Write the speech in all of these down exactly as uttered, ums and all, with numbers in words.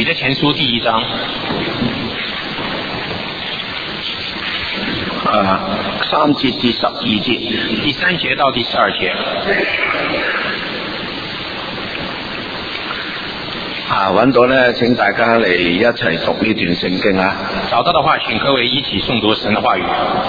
彼得前書第一章， 啊，三節至十二節， 第三節到第十二節。 啊，揾到咧，請大家嚟一齊讀呢段聖經啊！ 找到的話，請各位一起誦讀神的話語。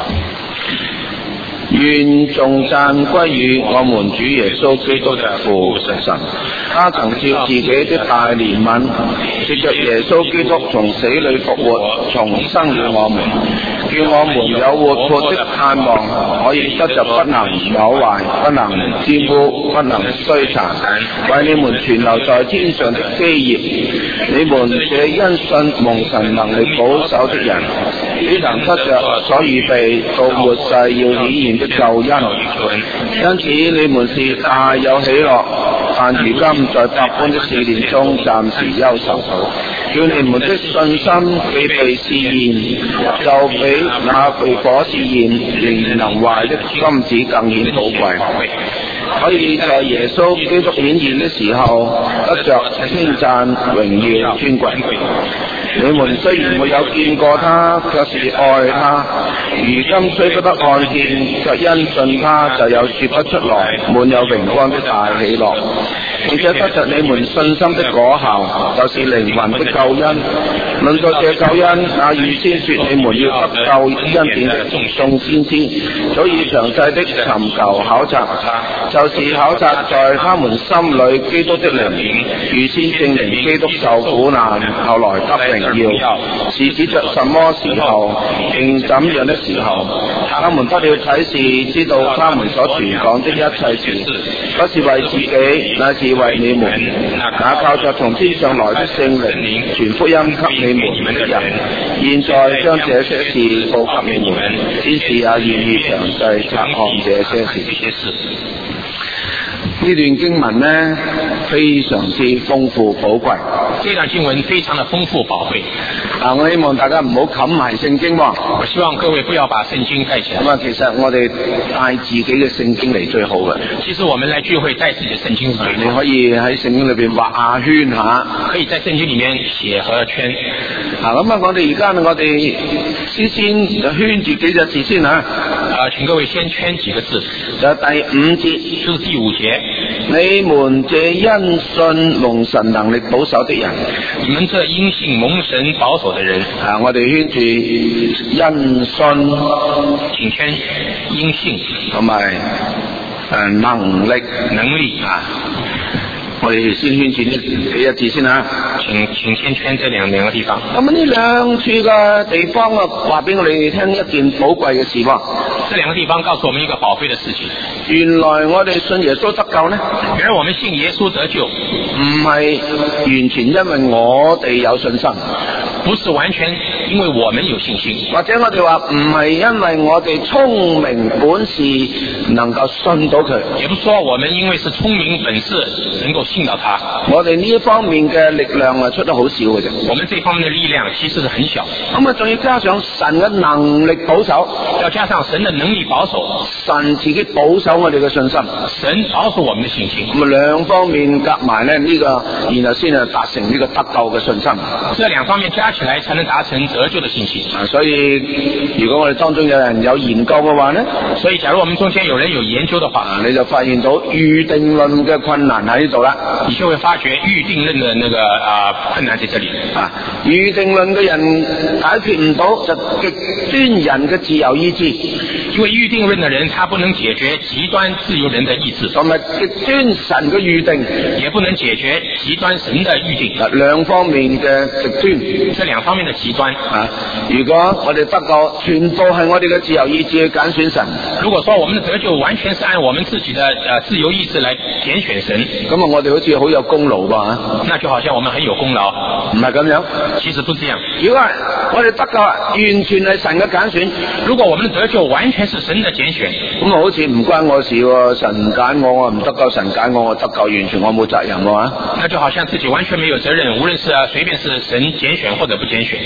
願頌讚歸於我們主耶穌基督的父神，他曾照自己的大憐憫，藉着耶穌基督從死裏復活，重生了我們，叫我們有活潑的盼望，可以得着不能朽壞、不能玷污、不能衰殘，為你們存留在天上的基業。你們這因信蒙神能力保守的人，必能得着所預備到末世要顯現的救恩，因此你們是大有喜樂，但如今在百般的試煉中暫時憂愁，叫你們的信心既被試驗，就比那被火試驗仍能壞的金子更顯寶貴，可以在耶穌基督顯現的時候得着稱讚、榮耀、尊貴。你們雖然沒有見過他，卻是愛他，如今雖不得看見，卻因信他就有說不出來滿有榮光的大喜樂，並且得着你們信心的果效，就是靈魂的救恩。論到這救恩，那預先說你們要得救恩典的眾先知，早已詳細的尋求考察，就是考察在他們心裏基督的靈，預先證明基督受苦難，後來得榮耀，是指着什麼時候，並怎樣的時候，他們得了啟示，知道他們所傳講的一切事，不是為自己，乃是為你們，那靠着從天上來的聖靈傳福音給你們的人，現在將這些事報給你們，天使也願意詳細察看這些事。呢段經文呢，非常之豐富寶貴。 這段經文非常的豐富寶貴。 啊，我希望大家唔好冚埋聖經喎。 我希望各位不要把聖經蓋起來。 咁啊，其實我哋帶自己嘅聖經嚟最好嘅。 其實我們來聚會帶自己的聖經嚟， 你可以喺聖經裏邊畫下圈下， 可以在聖經裏面寫和圈。 啊，咁啊，我哋而家我哋先先圈住幾隻字先嚇。 啊，請各位先圈幾個字。 就第五節， 就是第五節。 你們這因信蒙神能力保守的人， 你們這因信蒙神保守的人， 啊，我哋圈住因信， 請圈因信同埋誒能力能力啊。 我哋先圈住呢幾個字先啊。 請請先圈這兩兩個地方。 咁呢兩處嘅地方啊，話俾我哋聽一件寶貴嘅事喎。 這兩個地方告訴我們一個寶貴的事情。 原來我哋信耶穌得救呢， 原來我們信耶穌得救， 唔係完全因為我哋有信心， 不是完全因為我們有信心， 或者我哋話唔係因為我哋聰明本事能夠信到佢， 也不說我們因為是聰明本事能夠信到他。 我哋呢一方面嘅力量啊出得好少嘅啫。 我們這方面的力量其實是很小。 咁啊，仲要加上神嘅能力保守， 要加上神的能力保守， 神自己保守我哋嘅信心， 神保守我們的信心。 咁啊，兩方面夾埋咧呢個，然後先係達成呢個得救嘅信心。 這兩方面加起來才能達成得救的信心。 啊，所以如果我哋當中有人有研究嘅話呢， 所以假如我們中間有人有研究的話， 啊，你就發現到預定論嘅困難喺呢度啦。 你就會發覺預定論的那個啊、呃、困難在這裏啊。預定論嘅人解決唔到就極端人嘅自由意志， 因為預定論的人他不能解決極端自由人的意志， 同埋極端神嘅預定也不能解決極端神的預定。 啊，兩方面嘅極端， 這兩方面的極端啊。如果我哋得救全部係我哋嘅自由意志去揀選神， 如果說我們的得救完全是按我們自己的呃自由意志來揀選神， 咁啊，我哋好似好有功勞吧？ 那就好像我們很有功勞， 唔係咁樣。 其實不是這樣。 如果我哋得救完全係神嘅揀選， 如果我們的得救完全是神的揀選， 咁啊，好似唔關我事喎，神揀我，我唔得救，神揀我，我得救，完全我冇責任喎。 那就好像自己完全沒有責任，無論是啊隨便是神揀選或者不揀選。 係呢，只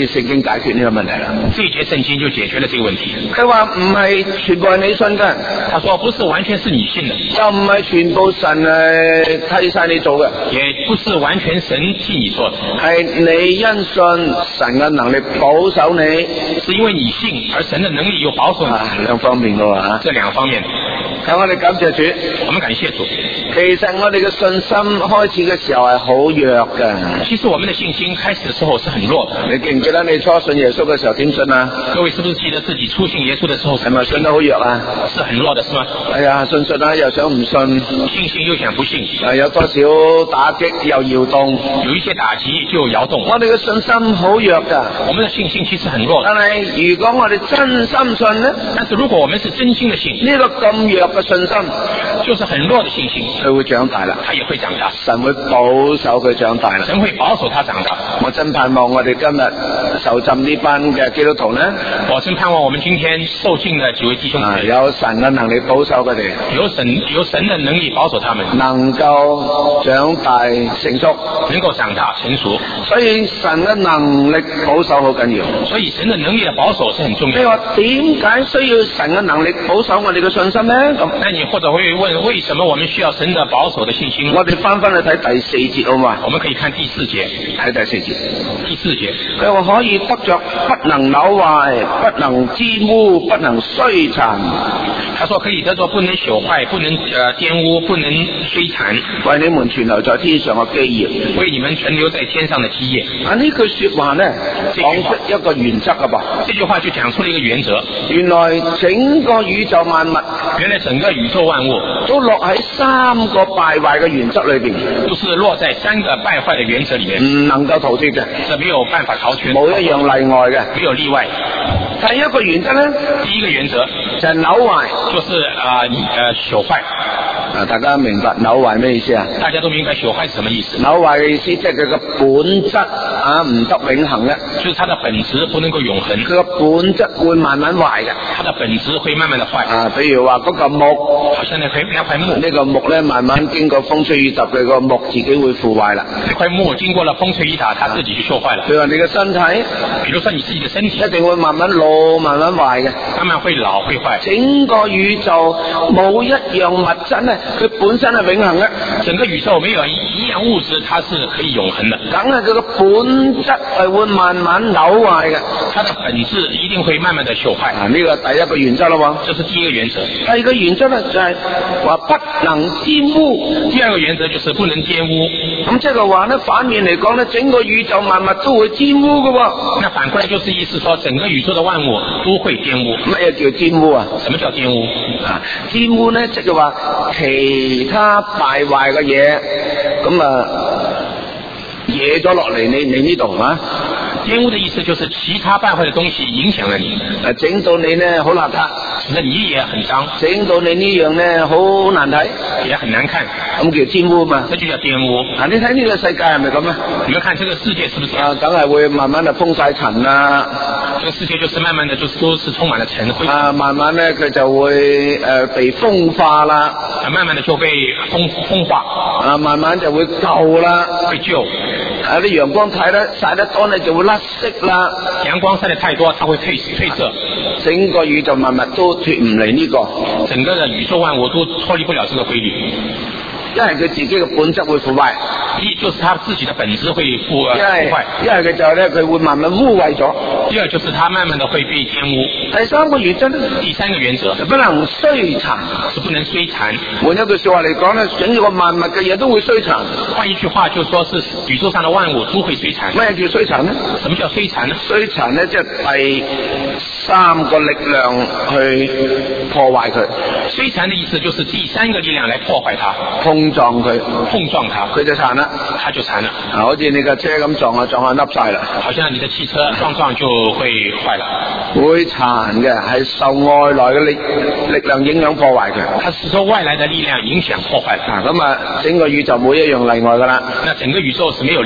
節聖經解決呢個問題啦。 這一節聖經就解決了這個問題。 佢話唔係全部係你信嘅， 他說不是完全是你信的， 又唔係全部神係替晒你做嘅， 也不是完全神替你做的， 係你因信神嘅能力保守你， 是因為你信而神的能力又保守你。 啊，兩方面嘅話， 這兩方面， 咁我哋感謝主。 我們感謝主。 其實我哋嘅信心開始嘅時候係好弱嘅。 其實我們的信心開始的時候是很弱的。 你記唔記得你初信耶穌嘅時候點信啊？ 各位是不是記得自己初信耶穌的時候係咪信得好弱啊？ 是很弱的，是嗎？ 係啊，信信啊，又想唔信， 信信又想不信， 啊，有多少打擊又搖動， 有一些打擊就搖動。 我哋嘅信心好弱噶。 我們的信心其實很弱的， 但係如果我哋真心信呢？ 但是如果我們是真心的信， 呢個咁弱嘅信心， 就是很弱的信心， 佢會長大啦， 它也會長大， 神會保守佢長大啦。 神會保守它長大。 我真盼望我哋今日受浸呢班嘅基督徒呢， 我真盼望我們今天受浸的幾位弟兄姊妹， 啊，有神嘅能力保守佢哋， 有神有神的能力保守他們， 能夠長大成熟， 能夠長大成熟。 所以神嘅能力保守好緊要。 所以神的能力的保守是很重要的。 你話點解需要神嘅能力保守我哋嘅信心呢？咁， 那你或者會問，為什麼我們需要神的保守的信心？ 我哋翻翻去睇第四節好嘛？ 我們可以看第四節， 睇第四節。 第四節， 佢話可以得着，不能朽壞，不能玷污，不能衰殘。 他說可以得着，不能朽壞，不能呃玷污，不能衰殘， 為你們存留在天上嘅基業， 為你們存留在天上的基業。 啊，呢句說話呢，講出一個原則噶噃。 這句話就講出了一個原則。 原來整個宇宙萬物， 原來整個宇宙萬物都落喺三個敗壞嘅原則裏邊， 都是落在三個敗壞的原則裏面， 唔能夠逃脫嘅， 這沒有辦法逃脫， 冇一樣例外嘅， 沒有例外。 第一個原則呢， 第一個原則就係朽壞， 就是啊呃朽壞。 啊，大家明白朽壞咩意思啊？ 大家都明白朽壞是什麼意思？ 朽壞嘅意思即係佢個本質啊唔得永恆嘅， 就是它的本質不能夠永恆， 佢個本質會慢慢壞嘅。 它的本質會慢慢的壞。 啊，比如話嗰嚿木， 好像那塊那塊木， 呢個木咧慢慢經過風吹雨打，佢個木自己會腐壞啦。 那塊木經過了風吹雨打，它自己就鏽壞了。 譬如話你嘅身體， 比如說你自己的身體， 一定會慢慢老、慢慢壞嘅。 慢慢會老會壞。 整個宇宙冇一樣物質咧，佢本身係永恆嘅。 整個宇宙沒有一樣物質，它是可以永恆的。 梗係佢個本質係會慢慢朽壞嘅。 它的本質一定會慢慢的朽壞。 啊，呢個第一個原則啦喎。 這是第一個原則。 第二個原則咧就係話不能玷污。 第二個原則就是不能玷污。 咁即係話咧，反面嚟講咧，整個宇宙萬物都會玷污嘅喎。 那反過來就是意思說，整個宇宙的萬物都會玷污。 乜嘢叫玷污啊？ 什麼叫玷污？ 啊，玷污咧即係話其他敗壞嘅嘢，咁啊惹咗落嚟你你呢度啊？ 玷污的意思就是其他敗壞的東西影響了你， 誒整到你呢好邋遢， 使得你也很髒， 整到你呢樣呢好難睇， 也很難看， 咁叫玷污嘛？ 這就叫玷污。 啊，你睇呢個世界係咪咁啊？ 你們看這個世界是不是？ 啊，梗係會慢慢就封晒塵啦。 這個世界就是慢慢的，就是都是充滿了塵灰。 啊，慢慢咧佢就會誒、呃、被風化啦。 啊，慢慢的就被風風化。 啊，慢慢就會舊啦， 被舊。 啊，啲陽光睇得曬得多咧就會甩色啦。 陽光曬得太多，它會褪褪色。 整個宇宙萬物都脫唔離呢個。 整個的宇宙萬物都脫離不了這個規律。 一係佢自己嘅本質會腐壞， 一就是他自己的本質會腐呃腐壞。 一係佢就係咧佢會慢慢污穢咗。 第二就是他慢慢的會被玷污。 第三個原則， 第三個原則就不能衰殘， 是不能衰殘。 換一句說話嚟講咧，整個萬物嘅嘢都會衰殘。 換一句話就說是宇宙上的萬物都會衰殘。 咩叫衰殘呢？ 什麼叫衰殘呢？ 衰殘呢，即係第三個力量去破壞佢。 衰殘的意思就是第三個力量來破壞它， 碰撞佢， 碰撞它， 佢就殘啦， 它就殘了。 啊，好似你架車咁撞下撞下凹晒啦， 好像你的汽車撞撞就會壞了。 會殘嘅，係受外來嘅力力量影響破壞佢。 它是受外來的力量影響破壞了。 啊，咁啊，整個宇宙冇一樣例外噶啦。 那整個宇宙是沒有例外的。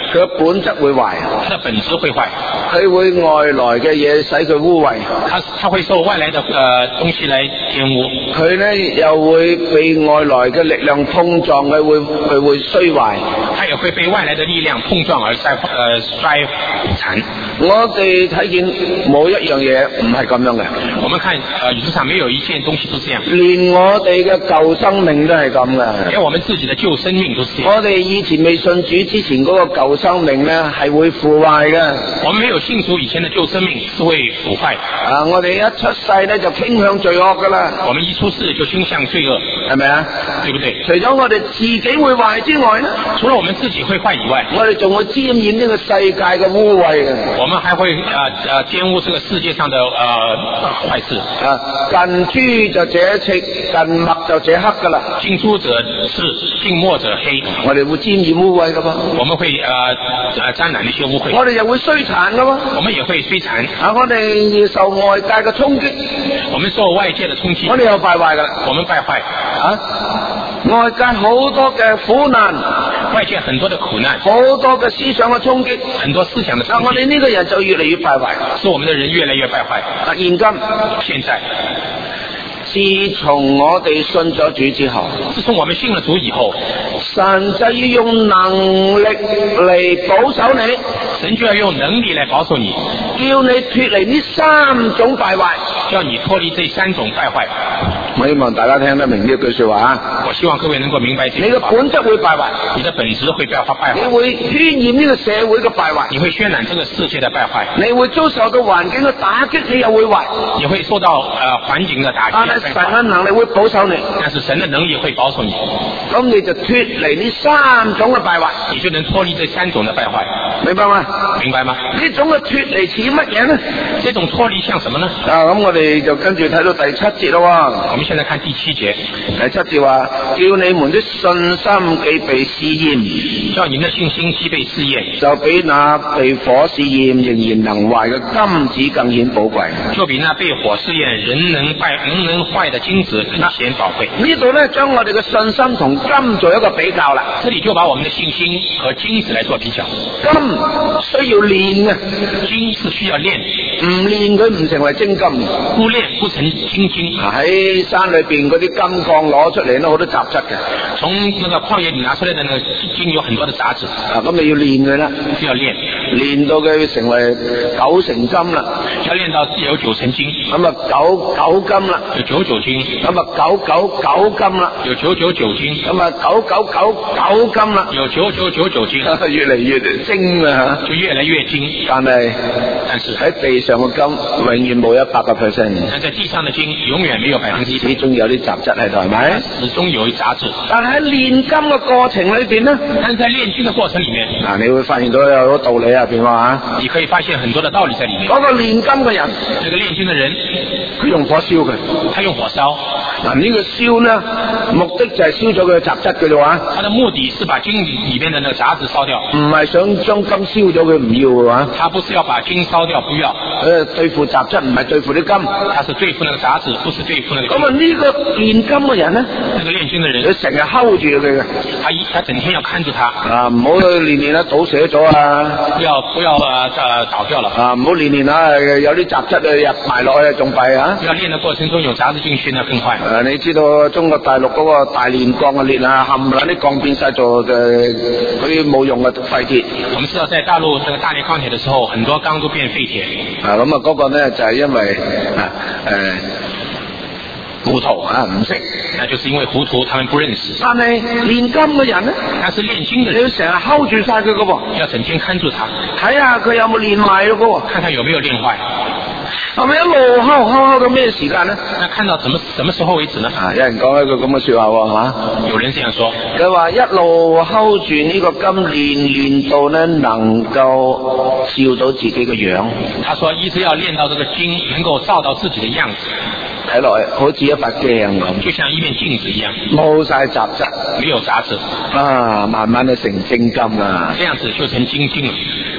佢嘅本質會壞， 它的本質會壞， 佢會外來嘅嘢使佢污穢， 它它會受外來的呃東西來玷污， 佢咧又會被外來嘅力量碰撞，佢會佢會衰壞， 它也會被外來的力量碰撞而衰呃衰殘。 我哋睇見冇一樣嘢唔係咁樣嘅， 我們看呃宇宙上沒有一件東西是這樣， 連我哋嘅舊生命都係咁嘅。 連我們自己的舊生命都是這樣。 我哋以前未信主之前嗰個舊生命咧係會腐壞嘅。 我們沒有信主以前的舊生命是會腐壞。 啊，我哋一出世咧就傾向罪惡噶啦。 我們一出世就傾向罪惡， 係咪啊？ 對不對？ 除咗我哋自己會壞之外呢， 除了我們自己會壞以外， 我哋仲會沾染呢個世界嘅污穢嘅。 我們還會呃呃玷污這個世界上的呃壞事。 啊，近朱就者赤，近墨就者黑噶啦。 近朱者赤，近墨者黑。 我哋會沾染污穢噶噃。 我們會呃呃沾染一些污穢。 我哋又會衰殘噶噃。 我們也會衰殘。 啊，我哋受外界嘅衝擊。 我們受外界的衝擊。 我哋又敗壞噶啦。 我們敗壞。 啊，外界好多嘅苦難， 外界很多的苦難， 好多嘅思想嘅衝擊， 很多思想的衝擊。 啊，我哋呢個人就越嚟越敗壞， 使我們的人越來越敗壞。 啊，現今現在。 自從我哋信咗主之後， 自從我們信了主以後， 神就要用能力嚟保守你， 神就要用能力來保守你， 叫你脫離呢三種敗壞， 叫你脫離這三種敗壞。 我希望大家聽得明呢句說話啊！ 我希望各位能夠明白這句話。 你嘅本質會敗壞， 你的本質會敗壞， 你會渲染呢個社會嘅敗壞， 你會渲染這個世界的敗壞， 你會遭受到環境嘅打擊，你又會壞， 你會受到呃環境的打擊。 但係神嘅能力會保守你， 但是神的能力會保守你， 咁你就脫離呢三種嘅敗壞， 你就能脫離這三種的敗壞， 明白嗎？ 明白嗎？ 呢種嘅脫離似乜嘢呢？ 這種脫離像什麼呢？ 啊，咁我哋就跟住睇到第七節咯。 我們現在看第七節， 第七節話，叫你們的信心既被試驗， 叫你們的信心既被試驗， 就比那被火試驗仍然能壞嘅金子更顯寶貴。 就比那被火試驗仍能壞仍能壞的金子更顯寶貴。 呢度咧，將我哋嘅信心同金做一個比較啦。 這裏就把我們的信心和金子來做比較。 金需要練啊， 金是需要練， 唔練佢唔成為精金， 不練不成精金。 喺山裏邊嗰啲金礦攞出嚟都好多雜質嘅， 從那個礦業裏拿出來的那個金有很多的雜質。 啊，咁你要練佢啦， 需要練， 練到佢成為九成金啦， 要練到有九成金， 咁啊九九金啦， 有九九金， 咁啊九九九金啦， 有九九九金， 咁啊九九九九金啦， 有九九九九金， 越嚟越精啦， 就越來越精。 但係但是喺地上嘅金永遠冇一百個 percent， 但在地上的金永遠沒有百分之一， 始終有啲雜質喺度，係咪？ 始終有一雜質。 但係喺練金嘅過程裏邊呢， 但是在練金的過程裏面， 嗱，你會發現到有好多道理入邊啊， 你可以發現很多的道理在裏面。 嗰個練金嘅人， 這個練金的人， 佢用火燒佢， 他用火燒。 嗱，呢個燒呢，目的就係燒咗佢嘅雜質嘅啫話。 他的目的是把金裏面的那個雜質燒掉， 唔係想將金燒咗佢唔要嘅話。 他不是要把金燒掉，不要。 誒，對付雜質唔係對付啲金， 他是對付那個雜質，不是對付那個金。 咁啊，呢個練金嘅人呢， 那個練金的人， 佢成日 hold 住佢嘅， 他一他整天要看住他， 啊，唔好練練啊倒瀉咗啊， 不要不要呃呃倒掉了， 啊，唔好練練啊有啲雜質啊入埋落去仲弊啊。 不要練的過程中有雜質進去，那更壞。 誒、啊，你知道中國大陸嗰個大煉鋼嘅煉啊，冚唪唥啲鋼變晒做嘅嗰啲冇用嘅廢鐵。 我們知道在大陸這個大煉鋼鐵的時候，很多鋼都變廢鐵。 啊，咁啊嗰個呢就係、是、因為啊誒。呃糊塗啊，唔識， 那就是因為糊塗，他們不認識。 但係練金嘅人呢， 但是練金的你人要成日 hold 住晒佢嘅噃， 要整天看住他， 睇下佢有冇練壞咯噃， 看看有沒有練壞。 係咪一路 hold hold hold 到咩時間呢？ 那看到什麼什麼時候為止呢？ 啊，有人講一句咁嘅說話喎，吓、啊， 有人這樣說， 佢話一路 hold 住呢個金練練到呢能夠照到自己嘅樣。 他說一直要練到這個金能夠照到自己的樣子， 睇落去好似一塊鏡咁， 就像一面鏡子一樣， 冇晒雜質， 沒有雜質， 啊，慢慢地成精金啦。 這樣子就成精金了。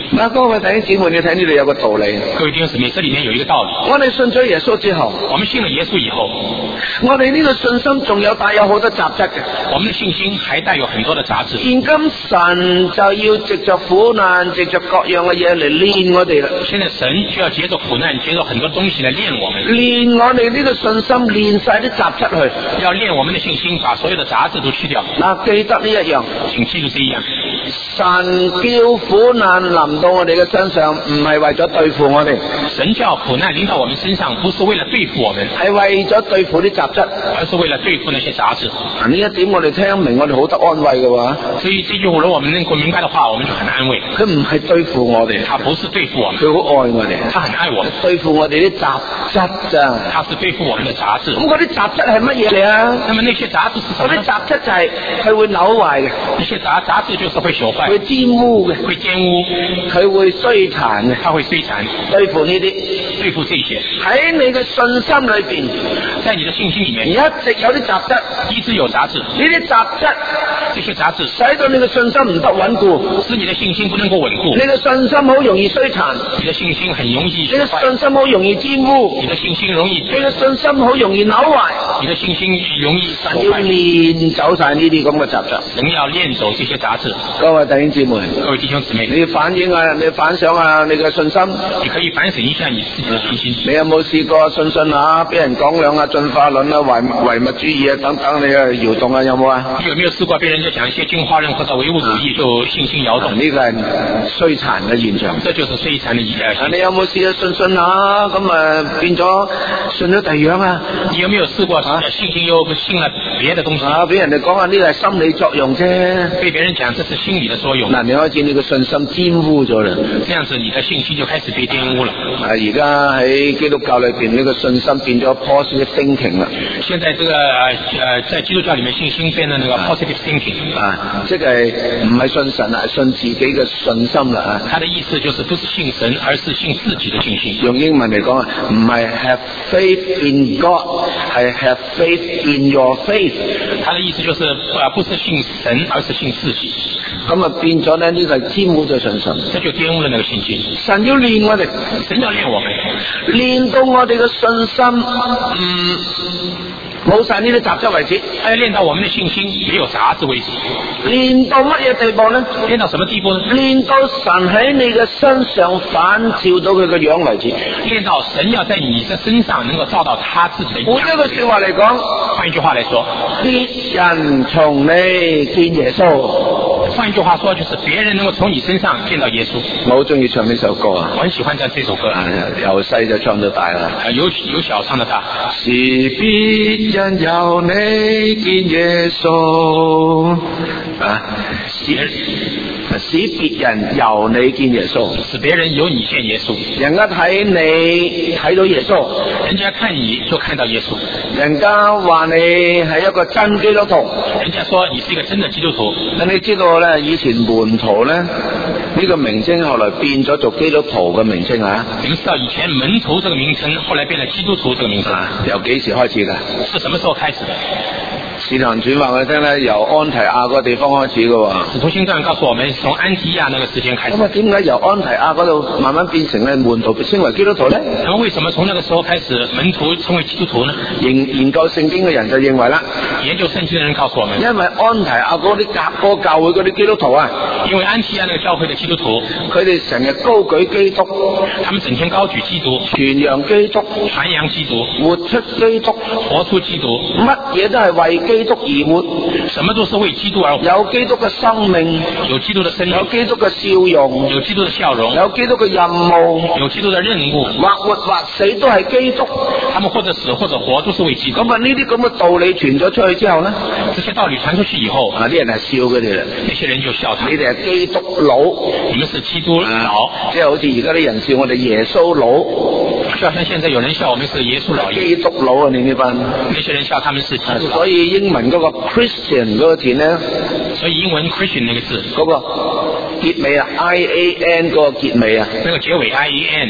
嗱，各位弟兄姊妹，你睇呢度有個道理。 各位弟兄姊妹，这里面有一个道理， 我哋信咗耶穌之後， 我们信了耶稣以后， 我哋呢個信心仲有帶有好多雜質嘅。 我们的信心还带有很多的杂质。 現今神就要藉着苦難，藉着各樣嘅嘢嚟練我哋啦。 现在神就要接着苦难，接着很多東西来练我们， 練我哋呢個信心，練晒啲雜質去。 要练我们的信心，把所有的杂质都去掉。 嗱，記得呢一樣， 请記住這一樣， 神叫苦難臨到我哋嘅身上，唔係為咗對付我哋， 神叫苦難臨到我們身上，不是為了對付我們， 係為咗對付啲雜質， 而是為了對付那些雜質。 啊，呢一點我哋聽明，我哋好得安慰嘅喎。 所以這句如果我們能夠明白的話，我們就很安慰。 佢唔係對付我哋， 他不是對付我們， 佢好愛我哋， 他很愛我們， 對付我哋啲雜質咋。 他是對付我們的雜質。 咁嗰啲雜質係乜嘢嚟啊？ 那麼那些雜質是什麼呢？ 嗰啲雜質就係佢會扭壞嘅， 那些雜雜質就是會朽壞， 會沾污嘅， 會沾污， 佢會衰殘嘅， 它會衰殘。 對付呢啲， 對付這些， 喺你嘅信心裏邊， 在你的信心裡面， 一直有啲雜質， 一直有雜質。 呢啲雜質， 這些雜質使到你嘅信心唔得穩固， 使你的信心不能夠穩固， 你嘅信心好容易衰殘， 你的信心很容易你嘅信心好容易沾污， 你的信心容易， 你嘅信心好容易扭壞， 你的信心容易神要練走晒呢啲咁嘅雜質。 神要練走這些雜質。 各位弟兄姊妹， 各位弟兄姊妹， 你反映啊，你反想啊，你嘅信心， 你可以反省一下你自己的信心。 你有冇試過信信下，俾人講兩下進化論啊、唯唯物主義啊等等，你啊搖動啊，有冇啊？ 你有沒有試過被人家講一些進化論或者唯物主義就信心搖動？ 呢個係衰殘嘅現象。 這就是衰殘的現象。 你有冇試過信信下，咁啊變咗信咗第二樣啊？ 你有沒有試過啊？信心又信了別的東西啊？俾人哋講下呢個係心理作用啫， 被別人講這是心理的作用。 嗱，你開始你個信心沾污咗啦。 這樣子你的信心就開始被玷污了。 啊，而家喺基督教裏邊呢個信心變咗 positive thinking 啦。 現在這個呃在基督教裏面信心變成那個 positive thinking 啊，即係唔係信神啊，信自己嘅信心啦啊。 他的意思就是不是信神，而是信自己的信心。 用英文嚟講啊，唔係 have faith in God， 係 have faith in your faith。 他的意思就是呃不是信神，而是信自己。 咁啊變咗咧，呢個係玷污咗信心， 這就玷污了那個信心。 神要練我哋， 神要練我們， 練到我哋嘅信心，嗯，冇晒呢啲雜質為止。 還要練到我們的信心沒有雜質為止。 練到乜嘢地步呢？ 練到什麼地步呢？ 練到神喺你嘅身上反照到佢嘅樣為止。 練到神要在你的身上能夠照到他自己的樣。 換一個說話嚟講， 換一句話來說， 別人從你見耶穌。 換一句話說，就是別人能夠從你身上見到耶穌。 我好中意唱呢首歌啊！ 我很喜歡唱這首歌， 由細就唱到大啦。 由由小唱到大。 是別人由你見耶穌啊！使使別人由你見耶穌， 使別人由你見耶穌。 人家睇你睇到耶穌， 人家看你就看到耶穌。 人家話你係一個真基督徒， 人家說你是一個真的基督徒。 但你知道咧，以前門徒咧呢、這個名稱後來變咗做基督徒嘅名稱啊！ 你們知道以前門徒這個名稱，後來變成基督徒這個名稱， 由幾時開始㗎？ 是什麼時候開始的？ 使徒行傳話我哋聽咧，由安提亞嗰個地方開始嘅喎。使徒行傳告訴我們，從安提亞那個時間開始。 咁啊，點解由安提亞嗰度慢慢變成咧門徒稱為基督徒咧？ 咁為什麼從那個時候開始門徒稱為基督徒呢？ 研研究聖經嘅人就認為啦， 研究聖經嘅人告訴我們， 因為安提亞嗰啲教嗰個教會嗰啲基督徒啊， 因為安提亞那個教會嘅基督徒， 佢哋成日高舉基督， 他們整天高舉基督， 傳揚基督， 傳揚基督， 活出基督， 活出基督， 乜嘢都係為基督而活。 什麼都是為基督而活， 有基督嘅生命， 有基督嘅生命， 有基督嘅笑容， 有基督嘅笑容， 有基督嘅任務， 有基督嘅任務， 或活或死都係基督。 他們或者死或者活都是為基督。 咁啊，呢啲咁嘅道理傳咗出去之後呢， 這些道理傳出去以後， 啊啲人係笑佢哋啦， 那些人就笑他， 你哋係基督佬， 你們是基督佬， 即係好似而家啲人笑我哋耶穌佬， 就好像現在有人笑我們是耶穌佬， 基督佬啊！你呢班， 那些人笑他們是基督佬。 所以英文嗰個 Christian 嗰個字呢， 所以英文 Christian 那個字， 嗰個結尾啊 I A N 嗰個結尾啊， 那個結尾 I A N。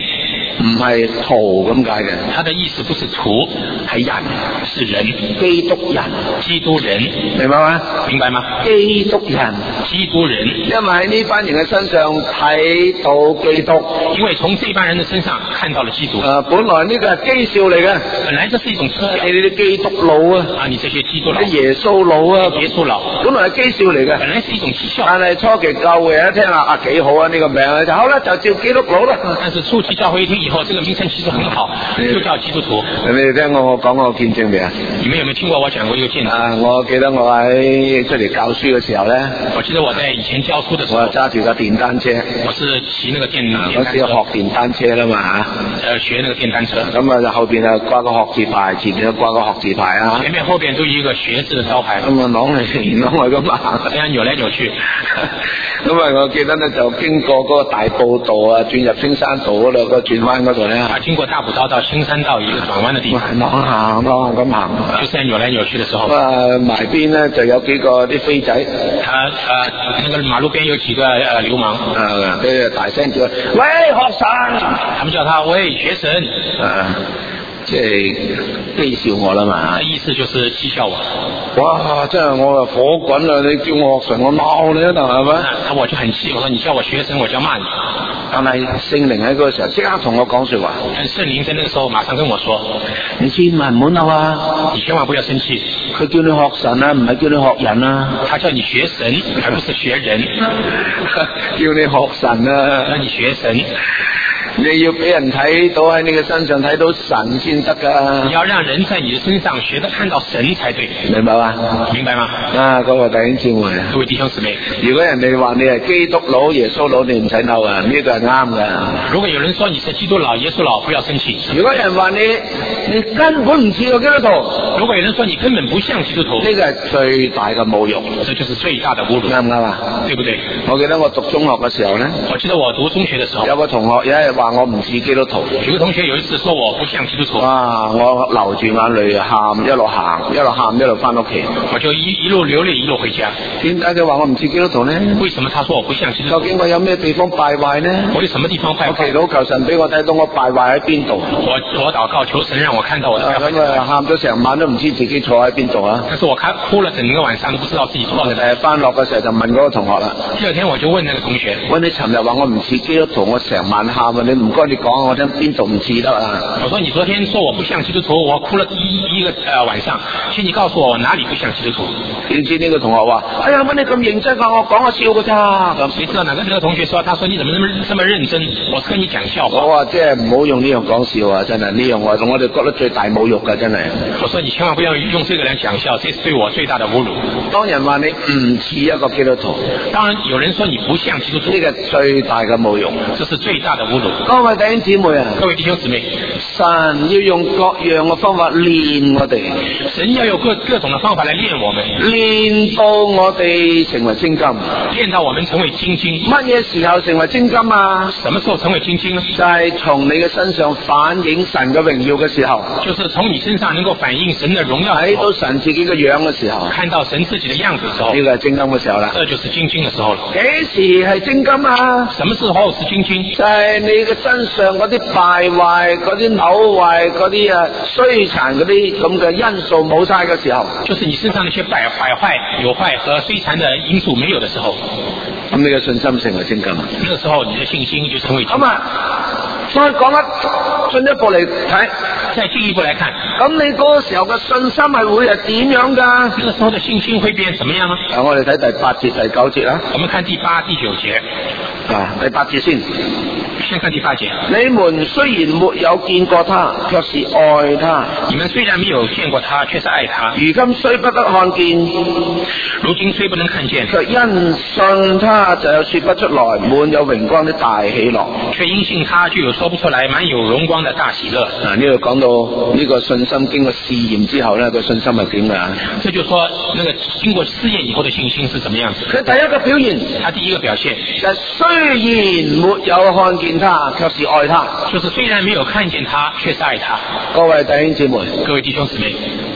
唔係徒咁解嘅。 它的意思不是徒， 係人， 是人， 基督人， 基督人， 明白嗎？ 明白嗎？ 基督人， 基督人， 因為喺呢班人嘅身上睇到基督， 因為從這班人的身上看到了基督。 誒、呃，本來呢個係譏笑嚟嘅， 本來這是一種譏笑。 你哋啲基督佬啊， 啊，你這些基督佬， 啲耶穌佬啊， 耶穌佬， 本來係譏笑嚟嘅， 本來是一種譏笑。 但係初期教會一聽啊，啊幾好啊呢、這個名，就好啦，就照基督佬啦。 但是初期教會一聽以後，這個名稱其實很好，就叫基督徒。 你哋聽過我講過見證未啊？ 你們有沒有聽過我講過一個見證？ 啊，我記得我喺出嚟教書嘅時候咧， 我記得我在以前教書的時候， 我揸住架電單車， 我是騎那個電嗰電單車， 時學電單車啦嘛呃，學那個電單車。 咁啊就後邊啊掛個學字牌，前面又掛個學字牌啊。 前面後邊都有一個學字的招牌。 咁啊啷嚟啷去咁行， 這樣扭來扭去。 咁啊我記得咧就經過嗰個大埔道啊，轉入青山道嗰度個轉彎嗰度咧。 啊，經過大埔道到青山道一個轉彎的地方。 啷行啷行咁行。 就是在扭來扭去的時候。 咁啊埋邊咧就有幾個啲飛仔。 他呃，那個馬路邊有幾個呃流氓。 啊，佢就大聲叫：喂，學生！ 他們叫他喂學生。 啊，即係譏笑我啦嘛。 意思就是譏笑我。 哇！真係我啊火滾啦！你叫我學神，我鬧你一啖係咪？ 那我就很氣，我說你叫我學生，我就要罵你。 但係聖靈喺嗰個時候即刻同我講說話。 但聖靈在那個時候馬上跟我說： 你千萬唔好嬲啊！ 你千萬不要生氣。 佢叫你學神啊，唔係叫你學人啊。 他叫你學神，而不是學人。 叫你學神啊！ 叫你學神。 你要俾人睇到喺你嘅身上睇到神先得噶。 你要讓人在你的身上學得看到神才對。 明白嗎？ 明白嗎？ 啊，各位弟兄姊妹， 各位弟兄姊妹， 如果人哋話你係基督佬、耶穌佬，你唔使嬲啊，呢個係啱噶。 如果有人說你是基督佬、耶穌佬，不要生氣。 如果有人話你你根本唔似個基督徒， 如果有人說你根本不像基督徒， 呢個係最大嘅侮辱， 這就是最大的侮辱， 啱唔啱啊？ 對不對？ 我記得我讀中學嘅時候咧， 我記得我讀中學嘅時候， 有個同學有一日話我唔似基督徒， 有個同學有一次說我不像基督徒， 哇！我流住眼淚喊，一路行，一路喊，一路翻屋企， 我就一一路流淚一路回家。 點解佢話我唔似基督徒呢？ 為什麼他說我不像基督徒？ 究竟我有咩地方敗壞呢？ 我有什麼地方敗壞？ 我祈禱求神俾我睇到我敗壞喺邊度。 我我禱告求神讓我看到我。 咁啊，喊咗成晚都唔知自己坐喺邊度啊！ 但是我看哭了整個晚上都不知道自己坐喺邊。 誒，翻落嘅時候就問嗰個同學啦。 第二天我就問那個同學： 喂，你尋日話我唔似基督徒，我成晚喊啊！你唔該你講我聽邊度唔似得啊？ 我說你昨天說我不像基督徒，我哭了一一個呃晚上，請你告訴我我哪裡不像基督徒？ 點知呢個同學話：哎呀，乜你咁認真啊？我講個笑噶咋？ 咁誰知道哪個那個同學說：他說你怎麼那麼這麼認真？我是跟你講笑話。 我話即係唔好用呢樣講笑啊！真係呢樣我我哋覺得最大侮辱噶，真係。 我說你千萬不要用這個來講笑，這是對我最大的侮辱。 當人話你唔似一個基督徒， 當然有人說你不像基督徒， 呢個最大嘅侮辱， 這是最大的侮辱。 各位弟兄姊妹啊， 各位弟兄姊妹， 神要用各樣嘅方法練我哋， 神要有各各種的方法來練我們， 練到我哋成為精金， 練到我們成為精金。 乜嘢時候成為精金啊？ 什麼時候成為精金呢？ 就係從你嘅身上反映神嘅榮耀嘅時候， 就是從你身上能夠反映神的榮耀， 睇到神自己嘅樣嘅時候， 看到神自己的樣子的時候， 呢個係精金嘅時候啦。 這就是精金的時候了。 幾時係精金啊？ 什麼時候是精金？ 就係你嘅身上嗰啲敗壞、嗰啲扭壞、嗰啲啊衰殘嗰啲咁嘅因素冇晒嘅時候， 就是你身上那些敗敗壞、有壞和衰殘的因素沒有的時候， 咁你嘅信心成為精金。 那個時候你的信心就成為精金。 咁啊，再講一進一步嚟睇， 再進一步來看， 咁你嗰個時候嘅信心係會係點樣噶？ 那個時候的信心會變怎麼樣呢？ 啊，我哋睇第八節、第九節啦。 我們看第八、第九節。 啊，第八節先。 先看第八節。 你們雖然沒有見過他，卻是愛他。 你們雖然沒有見過他，卻是愛他。 如今雖不得看見， 如今雖不能看見， 卻因信他就有說不出來滿有榮光的大喜樂。 卻因信他就有說不出來滿有榮光的大喜樂。 嗱，呢度講到呢個信心經過試驗之後呢，個信心係點噶？ 這就說，那個經過試驗以後的信心是怎麼樣子？ 佢第一個表現， 他第一個表現， 就雖然沒有看見他，卻是愛他。 就是雖然沒有看見他，卻是愛他。 各位弟兄姊妹， 各位弟兄姊妹，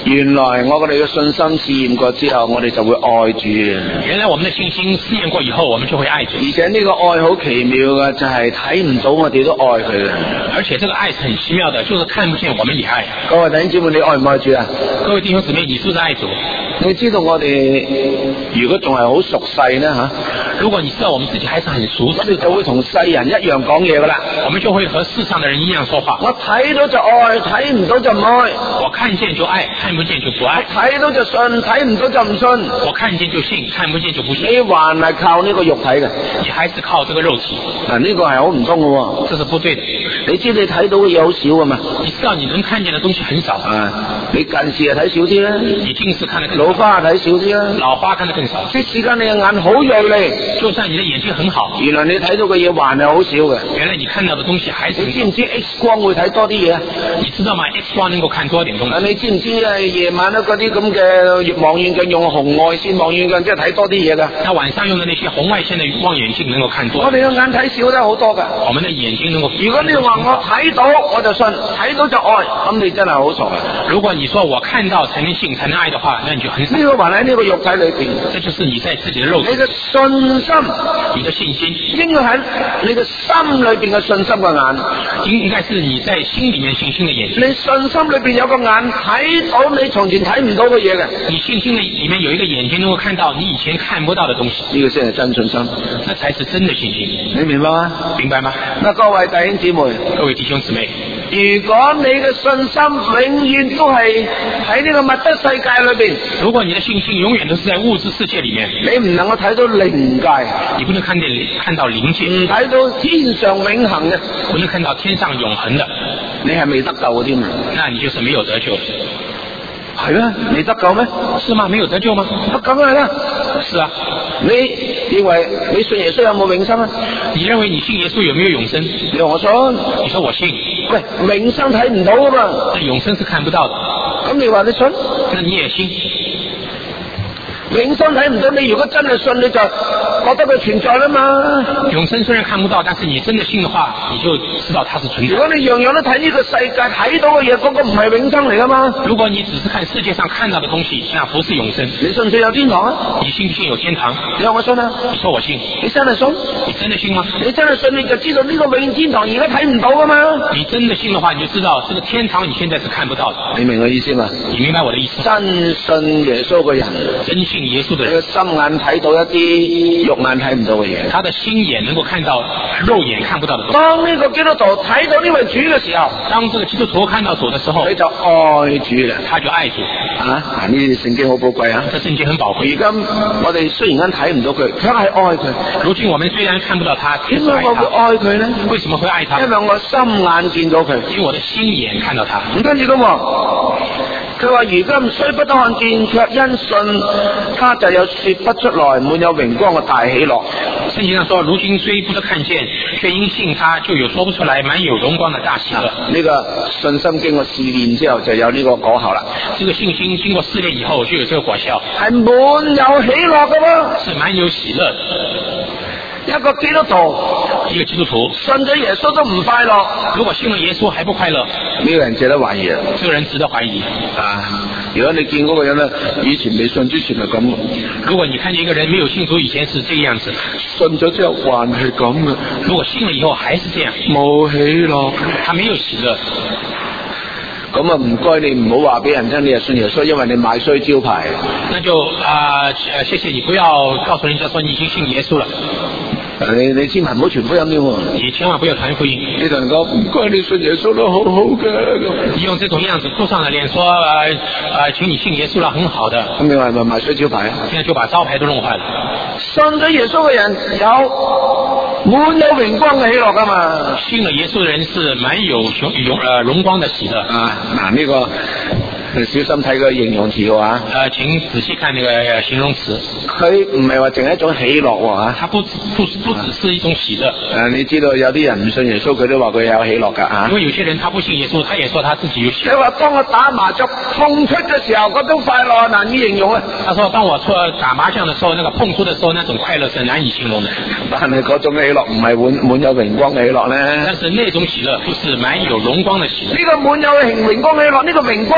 原來我哋嘅信心試驗過之後，我哋就會愛主。 原來我們的信心試驗過以後，我們就會愛主。 而且呢個愛好奇妙嘅，就係睇唔到我哋都愛佢嘅。 而且這個愛是很奇妙的，就是看不見我們也愛。 各位弟兄姊妹，你愛唔愛主啊？ 各位弟兄姊妹，你是不是愛主？ 你知道我哋如果仲係好熟悉呢吓， 如果你知道我們自己還是很熟悉， 我哋就會同世人一樣講嘢噶啦。 我們就會和世上的人一樣說話。 我睇到就愛，睇唔到就唔愛。 我看見就愛，看不見就不愛。 睇到就信，睇唔到就唔信。 我看見就信，看不見就不信。 你還係靠呢個肉體嘅， 你還是靠這個肉體。 嗱，呢個係好唔通嘅喎， 這是不對的。 你知你睇到嘅嘢好少啊嘛？ 你知道你能看見的東西很少。 啊，你近視啊睇少啲啦， 你近視看得更少。 老花睇少啲啦， 老花看得更少。 即使間你嘅眼好銳利， 就算你的眼睛很好， 原來你睇到嘅嘢還係好少嘅。 原來你看到的東西還是很少。 你知唔知 X 光會睇多啲嘢啊？ 你知道嗎 ？X 光能夠看多一點東西。 你知唔知啊？夜晚咧嗰啲咁嘅望遠鏡，用紅外線望遠鏡，即係睇多啲嘢噶。 那晚上用的那些紅外線的望遠鏡能夠看多。 我哋嘅眼睇少得好多噶。 我們的眼睛能夠。 如果你話我睇到我就信，睇到就愛，咁你真係好傻。 如果你說我看到才能信才能愛的話，那你就很傻。 呢個還喺呢個肉體裏邊， 這就是你在自己的肉體。 你嘅信心， 你的信心應該喺你嘅心裏邊嘅信心嘅眼， 應該是你在心裏面信心的眼睛。 你信心裏邊有個眼睇到你從前睇唔到嘅嘢嘅。 你信心的裏面有一個眼睛能夠看到你以前看不到的東西， 呢個先係真信心， 那才是真的信心。 你明白嗎？ 明白嗎？ 那各位弟兄姊妹， 各位弟兄姊妹， 如果你嘅信心永遠都係喺呢個物質世界裏邊， 如果你的信心永遠都是在物質世界裏面， 你唔能夠睇到靈界， 你不能看見看到靈界， 唔睇到天上永恆嘅， 不能看到天上永恆的， 你係未得救嘅添。 那你就是沒有得救。 係咩？你得救咩？ 是嗎？沒有得救嗎？ 得梗係啦。 是啊。 你認為你信耶穌有冇永生啊？ 你認為你信耶穌有沒有永生？ 你話我信。 你說我信。 喂，永生睇唔到噶嘛？ 那永生是看不到的。 咁你話你信？ 那你也信。 永生睇唔到，你如果真係信，你就覺得佢存在啦嘛。 永生雖然看不到，但是你真的信的話，你就知道它是存在。 如果你樣樣都睇呢個世界睇到嘅嘢，嗰、那個唔係永生嚟噶嘛。 如果你只是看世界上看到的東西，那不是永生。 你信唔信有天堂啊？ 你信不信有天堂？ 你話我信啊？ 你說我信。 你真係信？ 你真的信嗎？ 你真係信，你就知道呢個永天堂而家睇唔到噶嘛。 你真的信的話，你就知道這個天堂你現在是看不到的。 你明我意思嘛？ 你明白我的意思？ 真信耶穌嘅人， 真信耶穌的人， 心眼睇到一啲肉眼睇唔到嘅嘢， 他的心眼能夠看到肉眼看不到的東西。 當呢個基督徒睇到呢位主嘅時候， 當這個基督徒看到主的時候， 佢就愛主啦， 他就愛主啊！嗱，呢啲聖經好寶貴啊！ 這聖經很寶貴。 而家我哋雖然間睇唔到佢，卻係愛佢。 如今我們雖然看不到他， 點解我會愛佢呢？ 為什麼會愛他？ 因為我心眼見到佢， 因為我的心眼看到他。 唔跟住咁喎，佢話如今雖不得看見，卻因信，他就有說不出來滿有榮光嘅大喜樂。 聖經上說，如今雖不得看見，卻因信他就有說不出來滿有榮光的大喜樂。 呢個信心經過試驗之後，就有呢個果效啦。 這個信心經過試驗以後，就有這個果效， 係滿有喜樂嘅喎， 是滿有喜樂的。 一個基督徒， 一個基督徒信咗耶穌都唔快樂， 如果信了耶穌還不快樂， 呢個人值得懷疑啊！ 這個人值得懷疑啊！如果你見嗰個人咧，以前未信之前係咁， 如果你看見一個人沒有信主以前是這個樣子， 信咗之後還係咁嘅， 如果信了以後還是這樣， 冇喜樂， 他沒有喜樂。 咁啊，唔該你唔好話俾人聽你係信耶穌，因為你買衰招牌。 那就啊、呃，謝謝你，不要告訴人家說你已經信耶穌了。 你你千萬唔好傳福音添喎， 你千萬不要傳福音。 你同人講唔該，你信耶穌都好好嘅。 你用這種樣子哭喪着臉說，呃呃，請你信耶穌了，很好的。 咁你話係咪賣衰招牌啊？ 現在就把招牌都弄壞了。 信咗耶穌嘅人有滿有榮光嘅喜樂噶嘛？ 信了耶穌嘅人是滿有榮榮呃榮光的喜樂啊！嗱、這、呢個。小心睇個形容詞嘅話， 誒，請仔細看那個形容詞。 佢唔係話淨係一種喜樂喎嚇， 它不不不只是一種喜樂。 誒，你知道有啲人唔信耶穌，佢都話佢有喜樂㗎嚇。 因為有些人他不信耶穌，他也說他自己有喜樂。 你話當我打麻雀碰出嘅時候，嗰種快樂難以形容啊！ 他說當我出打麻將嘅時候，那個碰出嘅時候，那種快樂是難以形容的。 但係嗰種喜樂唔係滿滿有榮光嘅喜樂咧。 但是那種喜樂不是滿有榮光嘅喜樂。 呢個滿有榮榮光嘅喜樂，呢個榮光係乜嘢？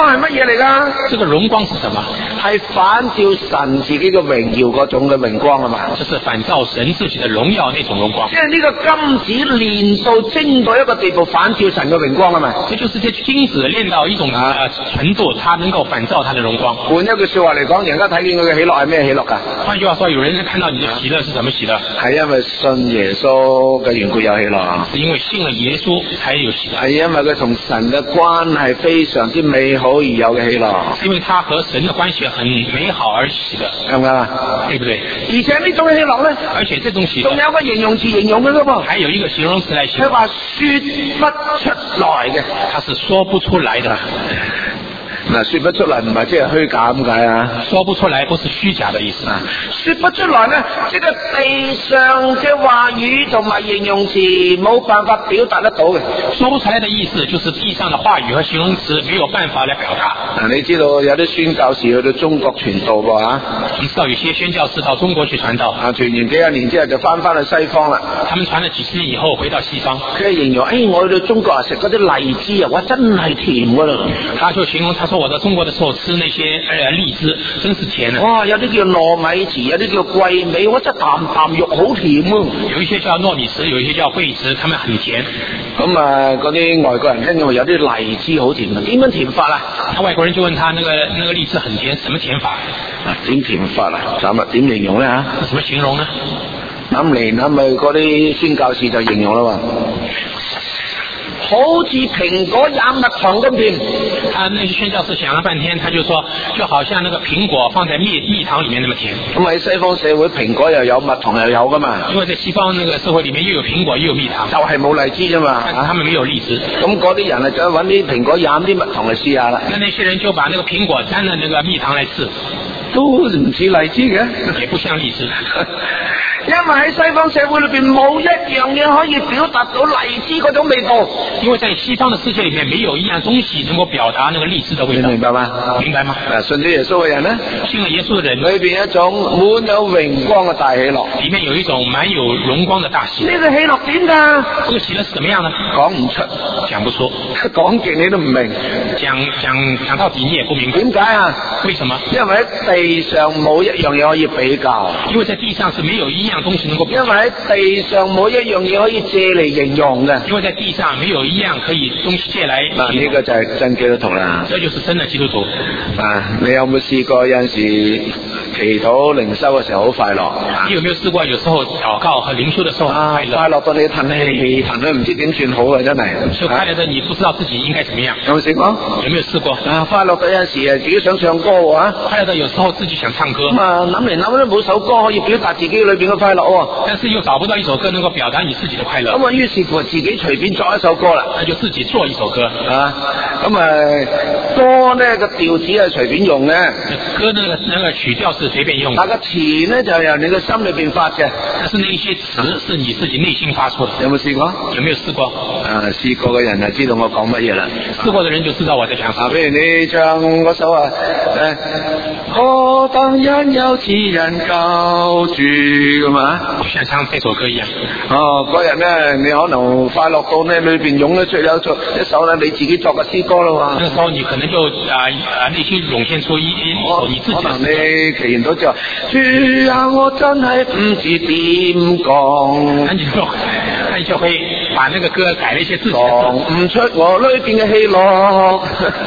嚟噶？ 這個榮光是什麼？ 係反照神自己嘅榮耀嗰種嘅榮光啊嘛。 就是反照神自己的榮耀那種榮光。 即係呢個金子練到精到一個地步，反照神嘅榮光啊嘛。 這就是這金子練到一種啊程度，它能夠反照它的榮光。 換一句說話嚟講，人家睇見佢嘅喜樂係咩喜樂噶？ 換句話說，有人看到你的喜樂是什麼喜樂？ 係因為信耶穌嘅緣故有喜樂。 是因為信了耶穌才有喜樂。 係因為佢同神嘅關係非常之美好而有嘅喜樂。 是因為他和神的關係很美好而喜樂， 啱唔啱啊？ 對不對？ 而且呢種喜樂咧， 而且這種喜樂仲有個形容詞形容嘅噶噃， 還有一個形容詞來形容。 佢話說不出來嘅， 他是說不出來的。 嗱，說不出嚟唔係即係虛假咁解啊？ 說不出來不是虛假的意思。 啊，說不出來咧，即係地上嘅話語同埋形容詞冇辦法表達得到嘅。 說不出來的意思就是地上的話語和形容詞沒有辦法來表達。 嗱，你知道有啲宣教士去到中國傳道噃吓？ 你知道有些宣教士到中國去傳道， 啊，傳完幾廿年之後就翻翻去西方啦。 他們傳了幾十年以後回到西方， 佢形容，誒、哎，我去到中國啊，食嗰啲荔枝啊，哇，真係甜噶啦！ 他就形容，他說我到中國的時候吃那些誒荔枝，真是甜啊！ 哇，有啲叫糯米糍，有啲叫桂味，哇，真啖啖肉好甜啊！ 有一些叫糯米糍，有一些叫桂枝，他們很甜。 咁啊，嗰啲外國人聽見有啲荔枝好甜啊，點樣甜法啊？ 他外國人就問他，那個那個荔枝很甜，什麼甜法？ 啊，點甜法啊？咁啊，點形容咧吓？ 怎麼形容呢？ 諗嚟諗去，嗰啲宣教士就形容啦嘛，好似蘋果飲蜜糖咁甜。 他那些宣教士想了半天，他就說，就好像那個蘋果放在蜜蜜糖裏面那麼甜。 咁喺西方社會，蘋果又有蜜糖又有噶嘛？ 因為在西方那個社會裏面，又有蘋果又有蜜糖， 就係冇荔枝啫嘛。 但是他們沒有荔枝。 咁嗰啲人啊，就揾啲蘋果飲啲蜜糖嚟試下啦。 那那些人就把那個蘋果沾了那個蜜糖來試， 都唔似荔枝嘅， 也不像荔枝。 因為喺西方社會裏邊冇一樣嘢可以表達到荔枝嗰種味道。 因為在西方的世界裏面，沒有一樣東西能夠表達那個荔枝的味道。 你明白嗎？ 明白嗎？ 啊，信咗耶穌嘅人呢， 信了耶穌的人， 裏邊一種滿有榮光嘅大喜樂， 裏面有一種滿有榮光的大喜。 呢個喜樂點噶？ 這個喜樂是怎麼樣呢？ 講唔出， 講不出， 講極你都唔明。 講講講到底你也不明白。 點解啊？ 為什麼？ 因為喺地上冇一樣嘢可以比較。 因為在地上是沒有一樣東西能夠比較。 因為喺地上冇一樣嘢可以借嚟形容嘅。 因為在地上沒有一樣可以東西借來。 嗱，呢個就係真基督徒啦。 這就是真的基督徒。 啊，你有冇試過有陣時祈禱靈修嘅時候好快樂？ 你有沒有試過有時候禱告和靈修的時候啊， 快樂？ 快樂到你嘆氣嘆到唔知點算好啊！真係。 就快樂得你不知道自己應該怎麼樣。 有冇試過？ 有沒有試過？ 啊，快樂到有陣時啊，自己想唱歌喎。 快樂得有時候自己想唱歌。 咁啊，諗嚟諗去都冇首歌可以表達自己裏邊嘅快樂喎。 但是又找不到一首歌能夠表達你自己的快樂。 咁啊，於是乎自己隨便作一首歌啦。 那就自己做一首歌。 啊，咁啊，歌呢個調子係隨便用嘅。 歌那個那個曲調是隨便用的。 但個詞呢就係由你個心裏邊發嘅。 但是那一些詞是你自己內心發出的。 有冇試過？ 有沒有試過？ 啊，試過嘅人就知道我講乜嘢啦。 試過嘅人就知道我在講什麼。 啊，譬如你唱嗰首啊，誒，何當因有慈人救主咁嘛？ 就像唱這首歌一樣。 哦，嗰日呢，你可能快樂到呢裏邊湧咗出有咗一首咧你自己作嘅詩歌啦嘛。 那個時候你可能就啊啊內心湧現出一一首你自己的詩歌。 可能你祈完到之後，主啊，我真係唔知點講。 那你就那你就會把那個歌改了一些字， 講唔出我裏邊嘅喜樂。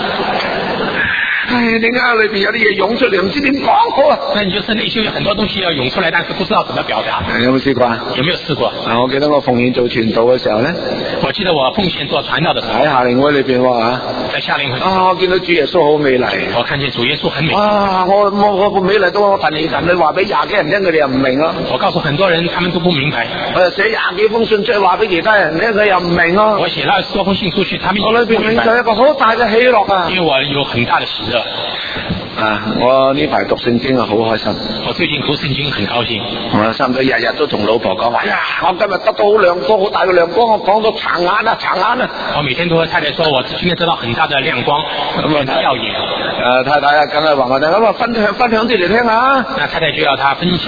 唉，點解裏邊有啲嘢湧出嚟，唔知點講好啊？ 那你就是內心有很多東西要湧出來，但是不知道怎麼表達。 有冇試過啊？ 有沒有試過？ 啊，我記得我奉獻做傳道嘅時候咧， 我記得我奉獻做傳道嘅時候喺夏令會裏邊喎嚇， 在夏令會啊，我見到主耶穌好美麗。 我看見主耶穌很美。 啊，我我我個美麗到我騰嚟騰去話俾廿幾人聽，佢哋又唔明咯。 我告訴很多人，他們都不明白。 我又寫廿幾封信出去話俾其他人聽，佢又唔明咯。 我寫了二十多封信出去，他們我裏邊領受一個好大嘅喜樂啊！ 因為我有很大的喜樂。 啊！我呢排讀聖經啊，好開心。 我最近讀聖經很高興。 我差唔多日日都同老婆講話，哎呀，我今日得到好亮光，好大嘅亮光，我講到殘眼啊，殘眼啊！ 我每天都和太太說，我今天得到很大的亮光，咁啊耀眼。 誒、呃，太太啊，梗係話我哋咁啊，分享分享啲嚟聽下。 那太太就要他分享。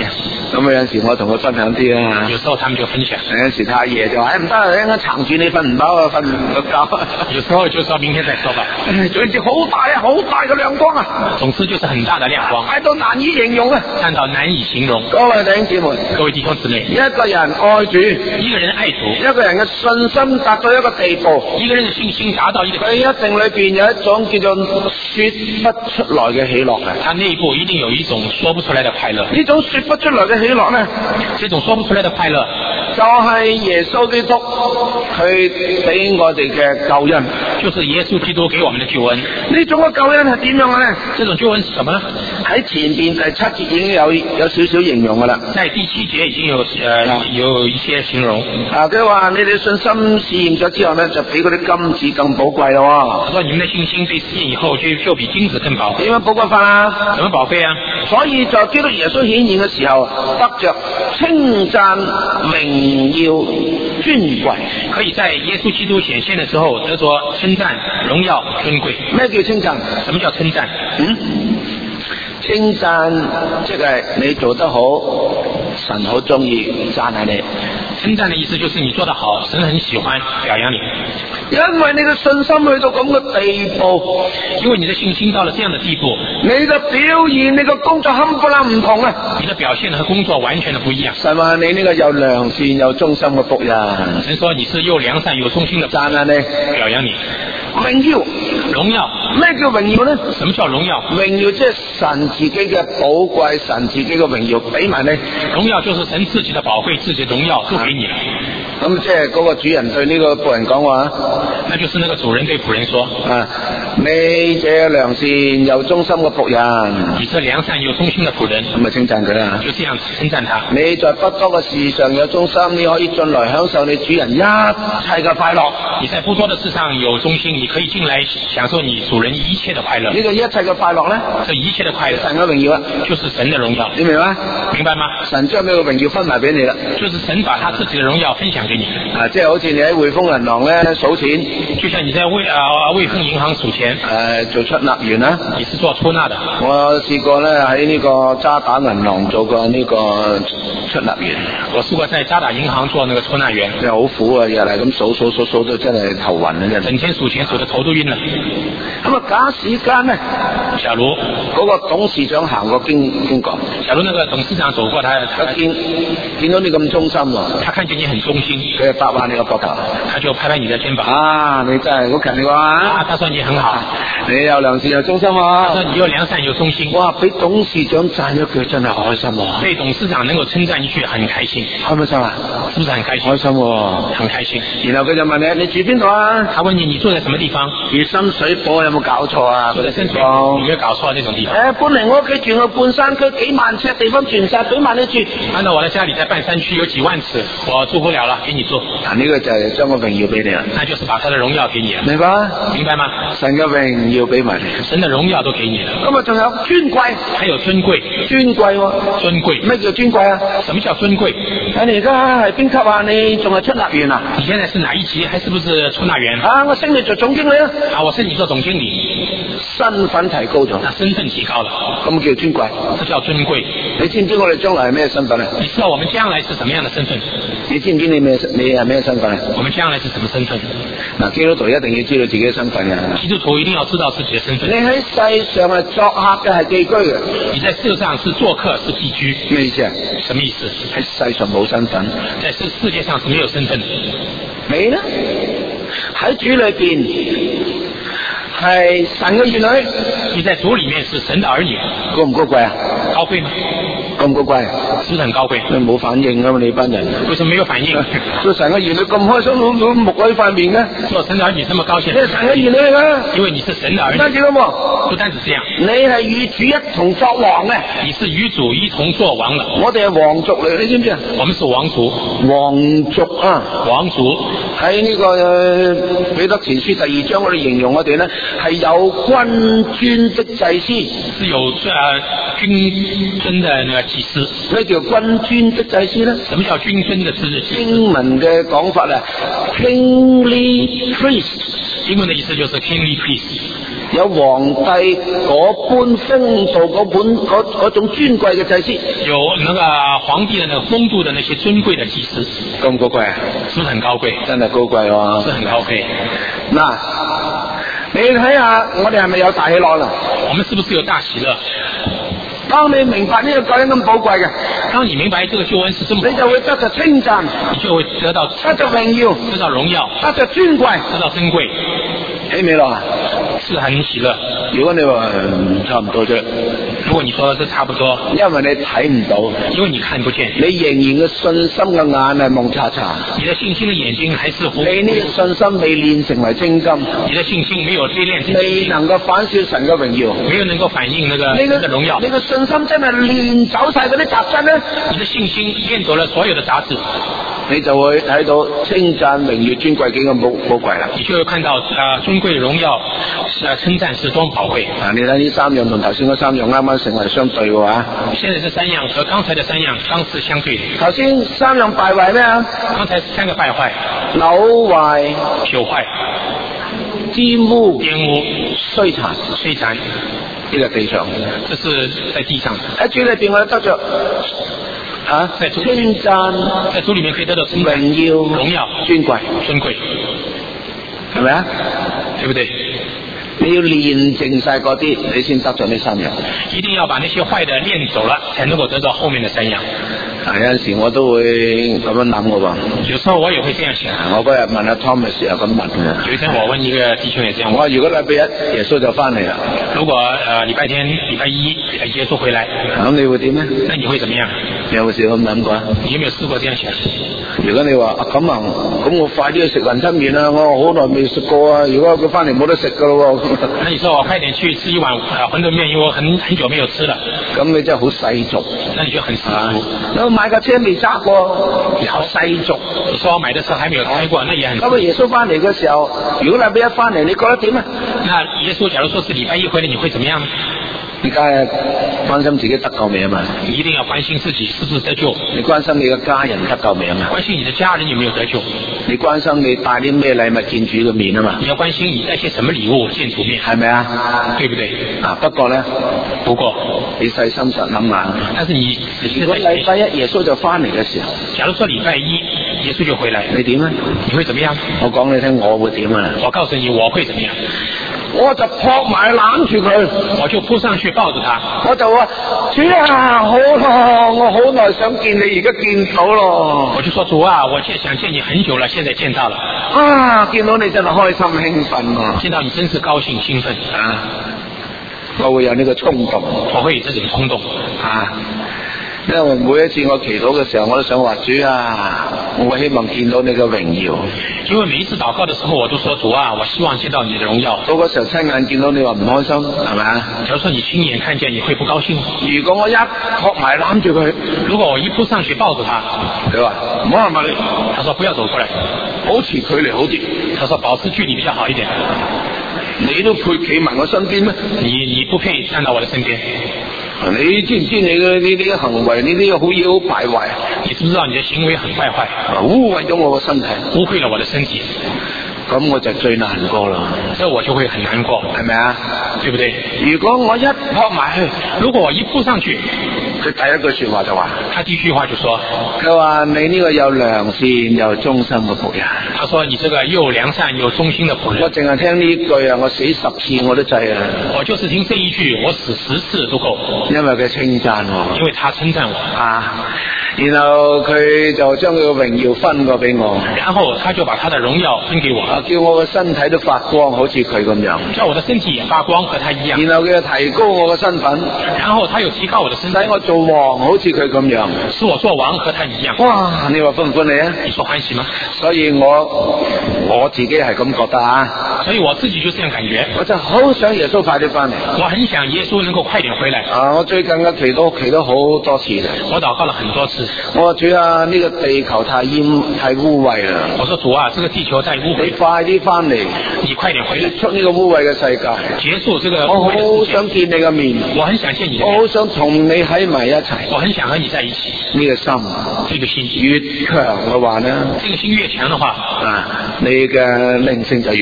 咁有陣時我同佢分享啲啊， 有時候他們就分享， 有陣時太夜就話，誒唔得，一陣間撐住你瞓唔飽啊，瞓唔到覺。 有時候就說明天再說吧。 總之好大啊，好大嘅亮光啊！ 總之就是很大的亮光， 大到難以形容啊！ 看到難以形容。 各位弟兄姊妹， 各位弟兄姊妹， 一個人愛主， 一個人愛主， 一個人嘅信心達到一個地步， 一個人嘅信心達到一個佢一定裏邊有一種叫做說不出來嘅喜樂嘅。 他內部一定有一種說不出來的快樂。 呢種說不出來嘅喜樂呢， 這種說不出來的快樂， 就係耶穌基督佢俾我哋嘅救恩， 就是耶穌基督給我們的救恩。 呢種嘅救恩係點樣嘅呢？ 這種救恩是什麼呢？ 喺前邊第七節已經有有少少形容噶啦。 在第七節已經有呃有一些形容。 啊，佢話你哋信心試驗咗之後呢，就比嗰啲金子更寶貴咯。 他說你們的信心被試驗以後，就就比金子更寶貴。 點樣寶貴法啊？ 怎麼寶貴啊？ 所以在基督耶穌顯現嘅時候，得着稱讚、榮耀、尊貴。 可以在耶穌基督顯現的時候得着稱讚、榮耀、尊貴。 咩叫稱讚？ 什麼叫稱讚？ 嗯，稱讚即係你做得好，神好中意讚下你。 稱讚的意思就是你做得好，神很喜歡表揚你。 因為你嘅信心去到咁嘅地步， 因為你的信心到了這樣的地步， 你嘅表現、你嘅工作冚唪唥唔同啊！ 你的表現和工作完全的不一樣。 神話你呢個又良善又忠心嘅僕人， 神說你是又良善又忠心的， 讚下你， 表揚你。 榮耀、 榮耀， 咩叫榮耀呢？ 什麼叫榮耀？ 榮耀即係神自己嘅寶貴，神自己嘅榮耀俾埋你。 榮耀就是神自己的寶貴，自己的榮耀都給你了。 咁即係嗰個主人對呢個僕人講話， 那就是那個主人對僕人說： 啊，你這良善又忠心嘅僕人， 你這良善又忠心的僕人， 咁咪稱讚佢啦。 就這樣稱讚他。 你在不多嘅事上有忠心，你可以進來享受你主人一切嘅快樂。 你在不多的事上有忠心，你可以進來享受你主人一切的快樂。 呢個一切嘅快樂呢， 這一切的快樂， 神嘅榮耀啊， 就是神的榮耀。 你明白？ 明白嗎？ 神將呢個榮耀分埋俾你啦， 就是神把他自己的榮耀分享給你。 啊，即係好似你喺匯豐銀行咧數錢， 就像你在匯啊匯豐銀行數錢，誒、 呃、做出納員啦。 你是做出納的。 我試過咧喺呢個渣打銀行做過呢個出納員。 我試過在渣打銀行做那個出納員， 真係好苦啊！日嚟咁數數數數到真係頭暈啊！真係。 整天數錢數到頭都暈啦。 咁啊，假時間呢， 假如嗰個董事長行過經經過， 假如那個董事長走過，他他見見到你咁忠心喎， 他看見你很忠心， 佢就搭下你個膊頭， 他就拍拍你的肩膀。 啊，你真係好勤力喎！ 啊，他說你很好， 你又良善又忠心啊！ 他說你又良善又忠心。 哇，俾董事長讚咗句真係開心喎！ 被董事長能夠稱讚一句，很開心， 開唔開心啊？ 是不是很開心？ 開心喎， 很開心。 然後佢就問你：你住邊度啊？ 他問你：你住在什麼地方？ 住深水埗，有冇搞錯啊？ 住在深水埗，有沒有搞錯那種地方？ 誒，搬嚟我屋企住個半山區，幾萬尺地方全晒俾埋你住。 搬到我的家裡，在半山區有幾萬尺，我住不了了，給你住。 嗱，呢個就係將個榮耀俾你啦。 那就是把他的榮耀給你了。 明白？ 明白嗎？ 神嘅榮耀俾埋你， 神的榮耀都給你了。 咁啊，仲有尊貴， 還有尊貴， 尊貴喎， 尊貴。 咩叫尊貴啊？ 什麼叫尊貴？ 你而家係邊級啊？你仲係出納員啊？ 你現在是哪一級？還是不是出納員？ 啊，我升你做總經理啊！ 啊，我升你做總經理， 身份提高咗， 那身份提高了， 咁叫尊貴， 這叫尊貴。 你知唔知我哋將來係咩身份啊？ 你知道我們將來是什麼樣的身份？ 你知唔知你咩？你係咩身份啊？ 我們將來是什麼身份？ 嗱，基督徒一定要知道自己嘅身份嘅。 基督徒一定要知道自己的身份。 你喺世上係作客嘅，係寄居嘅。 你在世上是做客，是寄居。 咩意思啊？ 什麼意思？ 喺世上冇身份， 在世世界上是沒有身份的。 你呢？喺主裏邊係神嘅兒女。 你在主裏面是神的兒女， 高唔高貴啊？ 高貴嗎？ 高唔高貴？ 是不是很高貴？ 你冇反應啊嘛，你班人。 為什麼沒有反應？ 做神嘅兒女咁開心，攞攞木喺塊面嘅。 做神的兒女這麼高興？ 你係神嘅兒女嚟噶。 因為你是神的兒女。 唔單止咁喎， 不單止這樣， 你係與主一同作王嘅。 你是與主一同作王的。 我哋係皇族嚟，你知唔知啊？ 我們是王族。 皇族啊！ 王族喺呢個彼得前書第二章，我哋形容我哋咧係有君尊的祭司， 是有誒、呃、君尊的那個祭司。 咩叫君尊的祭司咧？ 什麼叫君尊的祭司？ 英文嘅講法啊 ，kingly priest。 英文的意思就是 kingly priest。 有皇帝嗰般風度嗰本嗰嗰種尊貴嘅祭司， 有那個皇帝的那個風度的那些尊貴的祭司， 咁高貴啊？ 是不是很高貴？ 真係高貴喎， 是很高貴。 嗱，你睇下我哋係咪有大喜樂啦？ 我們是不是有大喜樂？ 當你明白呢個救恩咁寶貴嘅， 當你明白這個救恩是這麼， 你就會得着稱讚， 你就會得到得着榮耀， 得到榮耀， 得着尊貴， 得到珍貴， 喜未樂啊？ 是很喜樂。 如果你話、嗯、差唔多啫， 如果你說這差不多， 因為你睇唔到， 因為你看不見， 你仍然嘅信心嘅眼係蒙查查， 你的信心的眼睛還是糊， 你呢個信心未練成為精金， 你的信心沒有被練成， 未能夠反照神嘅榮耀， 沒有能夠反映那個你神的榮耀， 你個信心真係練走晒嗰啲雜質咧， 你的信心練走了所有的雜質， 你就會睇到稱讚榮耀尊貴幾咁寶寶貴啦。 你就會看到啊、呃、尊貴榮耀，呃稱讚是多麼寶貴。 啊，你睇呢三樣同頭先嗰三樣啱啱成為相對嘅話， 現在這三樣和剛才的三樣剛是相對的。 頭先三樣敗壞咩啊？ 剛才三個敗壞， 朽壞、 朽壞、 玷污、 玷污、 衰殘、 摧殘， 呢個地上， 這是在地上。 喺主裏邊我哋得着啊， 在主稱讚、 在主裏面可以得到稱讚、 榮耀、 榮耀、 尊貴， 尊貴， 係咪啊？ 對不對？ 你要練淨晒嗰啲，你先得咗呢三樣。 一定要把那些壞的練走了，才能夠得到後面的三樣。 啊，有陣時我都會咁樣諗嘅喎。 有時候我也會這樣想。 我嗰日問阿 Thomas 又咁問嘅。 有一天我問一個弟兄也這樣問。 我話如果禮拜一耶穌就翻嚟啦， 如果呃禮拜天、禮拜一耶穌回來， 咁你會點咧？ 那你會怎麼樣？ 你有冇試過咁諗過啊？ 你有沒有試過這樣想？ 如果你話啊咁啊，咁我快啲去食雲吞麵啦！我好耐未食過啊！如果佢翻嚟冇得食噶咯喎。 那你說我快點去吃一碗啊雲吞麵，因為我很很久沒有吃了。 咁你真係好世俗。 那你就很世俗。 我買架車未揸過，你好世俗。 你說我買的車還沒有開過，那也很。 咁啊，耶穌翻嚟嘅時候，如果禮拜一翻嚟，你覺得點啊？ 那耶穌假如說是禮拜一回來，你會怎麼樣？ 你梗係關心自己得救未啊嘛？ 你一定要關心自己是不是得救。 你關心你嘅家人得救未啊嘛？ 關心你的家人有沒有得救。 你關心你帶啲咩禮物見主嘅面啊嘛？ 你要關心你帶些什麼禮物見主面， 係咪啊？ 對不對？ 啊，不過咧， 不過你細心實諗下。 但是你如果禮拜一耶穌就翻嚟嘅時候， 假如說禮拜一耶穌就回來， 你點咧？ 你會怎麼樣？ 我講你聽，我會點啊？ 我告訴你，我會怎麼樣？ 我就撲埋攬住佢， 我就撲上去抱住他， 我就話主啊，好咯，我好耐想見你，而家見到咯。 我就說主啊，我見想見你很久了，現在見到了。 啊，見到你真係開心興奮啊！ 見到你真是高興興奮啊！我會有呢個衝動， 我會有這種衝動啊！因為每一次我祈禱嘅時候，我都想話主啊，我希望見到你嘅榮耀。 因為每一次禱告的時候，我都說主啊，我希望見到你的榮耀。 到嗰時候親眼見到你話唔開心，係咪啊？ 假如說你親眼看見，你會不高興。 如果我一撲埋攬住佢， 如果我一撲上去抱住他， 佢話唔好行埋嚟， 他說不要走過來， 保持距離好啲。 他說保持距離比較好一點。 你都配企埋我身邊咩？ 你你不配站到我的身邊。 你知唔知你嘅呢啲行為，呢啲好嘢好敗壞？ 你知唔知道你的行為很敗壞？ 污穢咗我嘅身體， 污穢了我的身體。 咁我就最難過啦， 所以我就會很難過， 係咪啊？ 對不對？ 如果我一撲埋去， 如果我一撲上去， 佢第一句說話就話， 他第一句話就說， 佢話你呢個又良善又忠心嘅僕人。 他說你這個又良善又忠心的僕人。 我淨係聽呢句啊，我死十次我都制啊！ 我就是聽這一句，我死十次都夠。 因為佢稱讚我， 因為他稱讚我啊，然後佢就將佢嘅榮耀分過俾我， 然後他就把他的榮耀分給我， 啊，叫我嘅身體都發光，好似佢咁樣， 叫我的身體也發光，和他一樣。 然後佢又提高我嘅身份， 然後他又提高我的身份， 使我做王，好似佢咁樣， 使我做王和他一樣。 哇！你話歡唔歡喜啊？ 你說歡喜嗎？ 所以我我自己係咁覺得啊， 所以我自己就這樣感覺， 我就好想耶穌快啲翻嚟， 我很想耶穌能夠快點回來。 啊！我最近嘅祈禱祈禱好多次啦， 我禱告了很多次。 我話主啊，呢、這個地球太污太污穢啦！ 我說主啊，這個地球太污穢， 你快啲翻嚟， 你快點回來， 結束呢個污穢嘅世界， 結束這個我污穢的世界。 好想見你嘅面， 我很想見你的我面， 好想同你喺埋一齊。 我很想和你在一起。 呢個心， 這個心越強嘅話呢， 這個心越強的話， 啊，你嘅靈性就越好啊。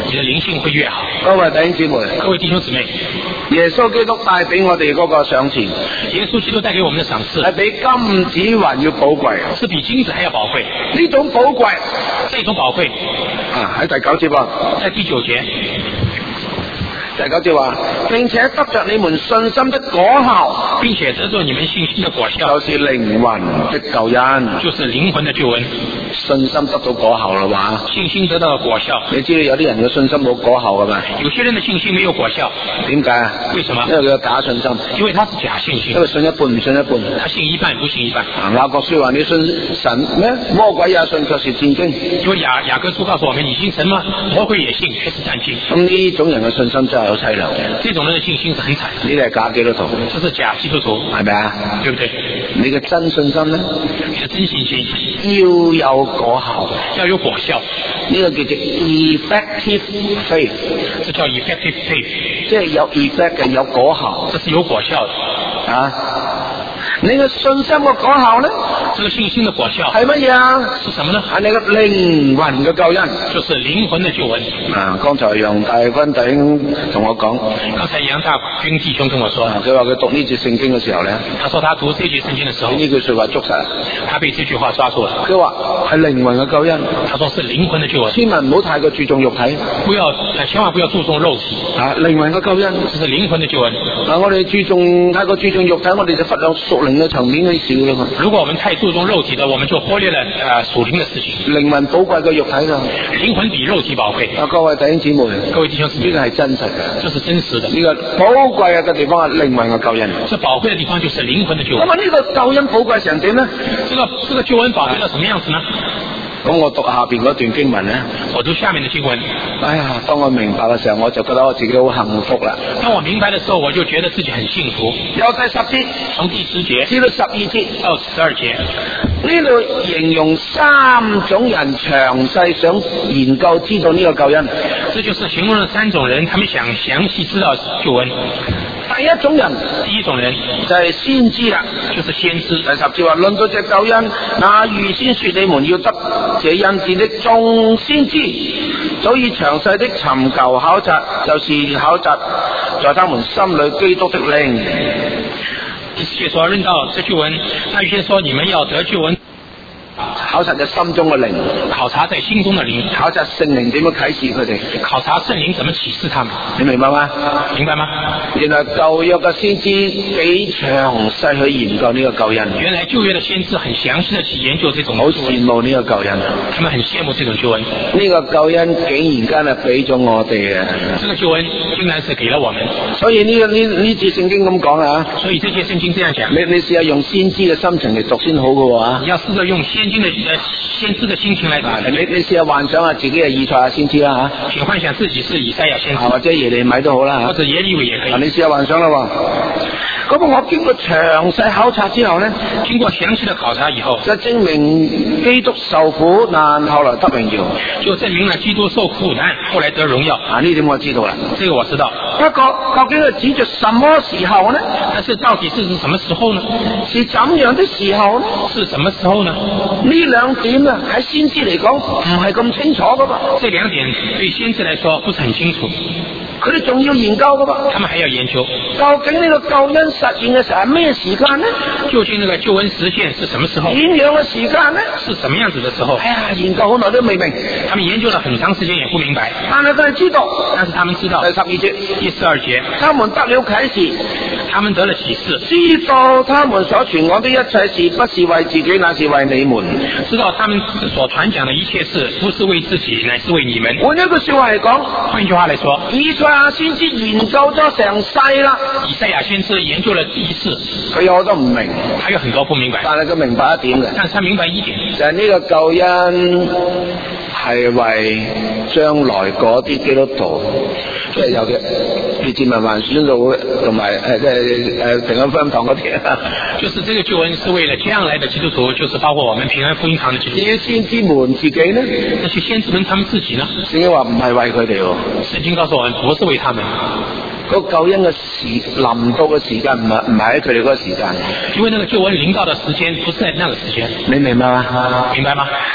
你的靈性會越好。 各位弟兄姊妹， 各位弟兄姊妹， 耶穌基督帶俾我哋嗰個賞賜， 耶穌基督帶給我們的賞賜係比金子還要寶貴， 是比金子還要寶貴。 呢種寶貴， 這種寶貴啊喺第九節喎， 在第九節。 第九節話，並且得着你們信心的果效， 並且得着你們信心的果效， 就是靈魂的救恩， 就是靈魂的救恩。 信心得到果效啦嘛， 信心得到果效。 你知道有啲人嘅信心冇果效噶嘛？ 有些人的信心沒有果效， 點解啊？ 為什麼？ 因為佢有假信心， 因為他是假信心， 因為信一半唔信一半， 他信一半不信一半。 啊，雅各書話你信神咩？魔鬼也信，卻是戰驚。 因為雅雅各書告訴我們，你信神嗎？魔鬼也信，卻是戰驚。 咁呢種人嘅信心真係好凄涼。 這種人的信心是很慘， 呢啲係假基督徒， 這是假基督徒， 係咪啊？ 對不對？ 你嘅真信心咧， 你的真信心要有果效， 要有果效， 呢個叫做 effective faith， 這叫 effective faith， 即係有 effect 嘅，有果效， 這是有果效的啊！你嘅信心嘅果效咧， 這個信心的果效係乜嘢啊？ 是什麼呢？ 係你嘅靈魂嘅救恩， 就是靈魂的救恩。 啊！剛才楊大軍弟兄同我講， 剛才楊大軍弟兄跟我說， 佢話佢讀呢節聖經嘅時候咧， 他說他讀這節聖經的時候， 呢句說話捉實， 他被這句話抓住了。 佢話係靈魂嘅救恩， 他說是靈魂的救恩， 千萬唔好太過注重肉體， 不要千萬不要注重肉體啊！靈魂嘅救恩， 這是靈魂的救恩。 嗱，我哋注重太過注重肉體，我哋就忽略屬靈嘅層面嘅事啦嘛。 如果我們太注重肉體的，我們就忽略了呃屬靈的事情。 靈魂寶貴過肉體噶， 靈魂比肉體寶貴。 啊，各位弟兄姊妹， 各位弟兄姊妹， 呢個係真實嘅， 這是真實的。 呢個寶貴嘅地方係靈魂嘅救恩。 這寶貴的地方就是靈魂的救恩。 咁啊，呢個救恩寶貴成點咧？ 這個這個救恩寶貴到什麼樣子呢？ 咁我讀下邊嗰段經文咧， 我讀下面的經文。 哎呀，當我明白嘅時候，我就覺得我自己好幸福啦。 當我明白的時候，我就覺得自己很幸福。 有第十節， 從第十節至到十二節到十二節， 呢度形容三種人詳細想研究知道呢個救恩。 這就是形容了三種人，他們想詳細知道救恩。 第一種人， 第一種人就係先知啦， 就是先知。 第十節話論到這救恩，那預先說你們要得這恩賜的眾先知，早已詳細的尋求考察，就是考察在他們心裏基督的靈。 第十節說論到這救恩，那預先說你們要得救恩。 考察在心中嘅靈， 考察在心中的靈， 考察聖靈點樣啟示佢哋， 考察聖靈怎麼啟示他們， 你明白嗎？ 明白嗎？ 原來舊約嘅先知幾詳細去研究呢個救恩， 原來舊約的先知很詳細的去研究這種救恩， 好羨慕呢個救恩， 他們很羨慕這種救恩。 呢個救恩竟然間係俾咗我哋啊！ 這個救恩竟然是給了我們， 所以呢個呢呢節聖經咁講啊， 所以這節聖經這樣講， 你你試下用先知嘅心情嚟讀先好嘅喎。 你要試着用先經的呃先知的心情來讀。 你你試下幻想下自己係以賽亞先知啦嚇， 請幻想自己是以賽亞先知， 或者耶利米都好啦嚇， 或者耶利米也可以。 你試下幻想啦喎。咁我經過詳細考察之後呢， 經過詳細的考察以後， 就證明基督受苦難，後來得榮耀， 就證明了基督受苦難，後來得榮耀。 啊，呢點我知道啦。 這個我知道。 不過究竟係指着什麼時候呢？ 但是到底是指什麼時候呢？ 是怎樣的時候呢？ 是什麼時候呢？ 呢兩點啊，喺先知嚟講唔係咁清楚噶嘛。 這兩點對先知來說不是很清楚， 佢哋仲要研究噶嘛。 他們還要研究， 究竟呢個救恩實現嘅時候係咩時間呢？ 究竟那個救恩實現是什麼時候？ 點樣嘅時間呢？ 是什麼樣子的時候？ 哎呀，研究好耐都未明。 他們研究了很長時間也不明白， 但係佢哋知道， 但是他們知道。 第十二節， 第十二節， 他們得了啟示， 他們得了啟示， 知道他們所傳講的一切事不是為自己，乃是為你們。 知道他們所傳講的一切事不是為自己，乃是為你們。 換一句說話嚟講， 換句話來說， 以賽亞先知研究咗成世啦。 以賽亞先知研究了一世， 佢有好多唔明， 還有很多不明白， 但係佢明白一點嘅， 但是他明白一點， 就係呢個救恩係為將來嗰啲基督徒，即係有嘅列治文還宣道會同埋誒即係誒平安福音堂嗰啲啊。 就是這個救恩是為了將來的基督徒，就是包括我們平安福音堂的基督徒。 至於先知們自己呢？ 那些先知們他們自己呢？ 聖經話唔係為佢哋喎。 聖經告訴我們不是為他們。 個救恩嘅時臨到嘅時間唔係唔係喺佢哋嗰個時間， 因為那個救恩臨到的時間不是在那個時間。 你明白嗎？ 明白嗎？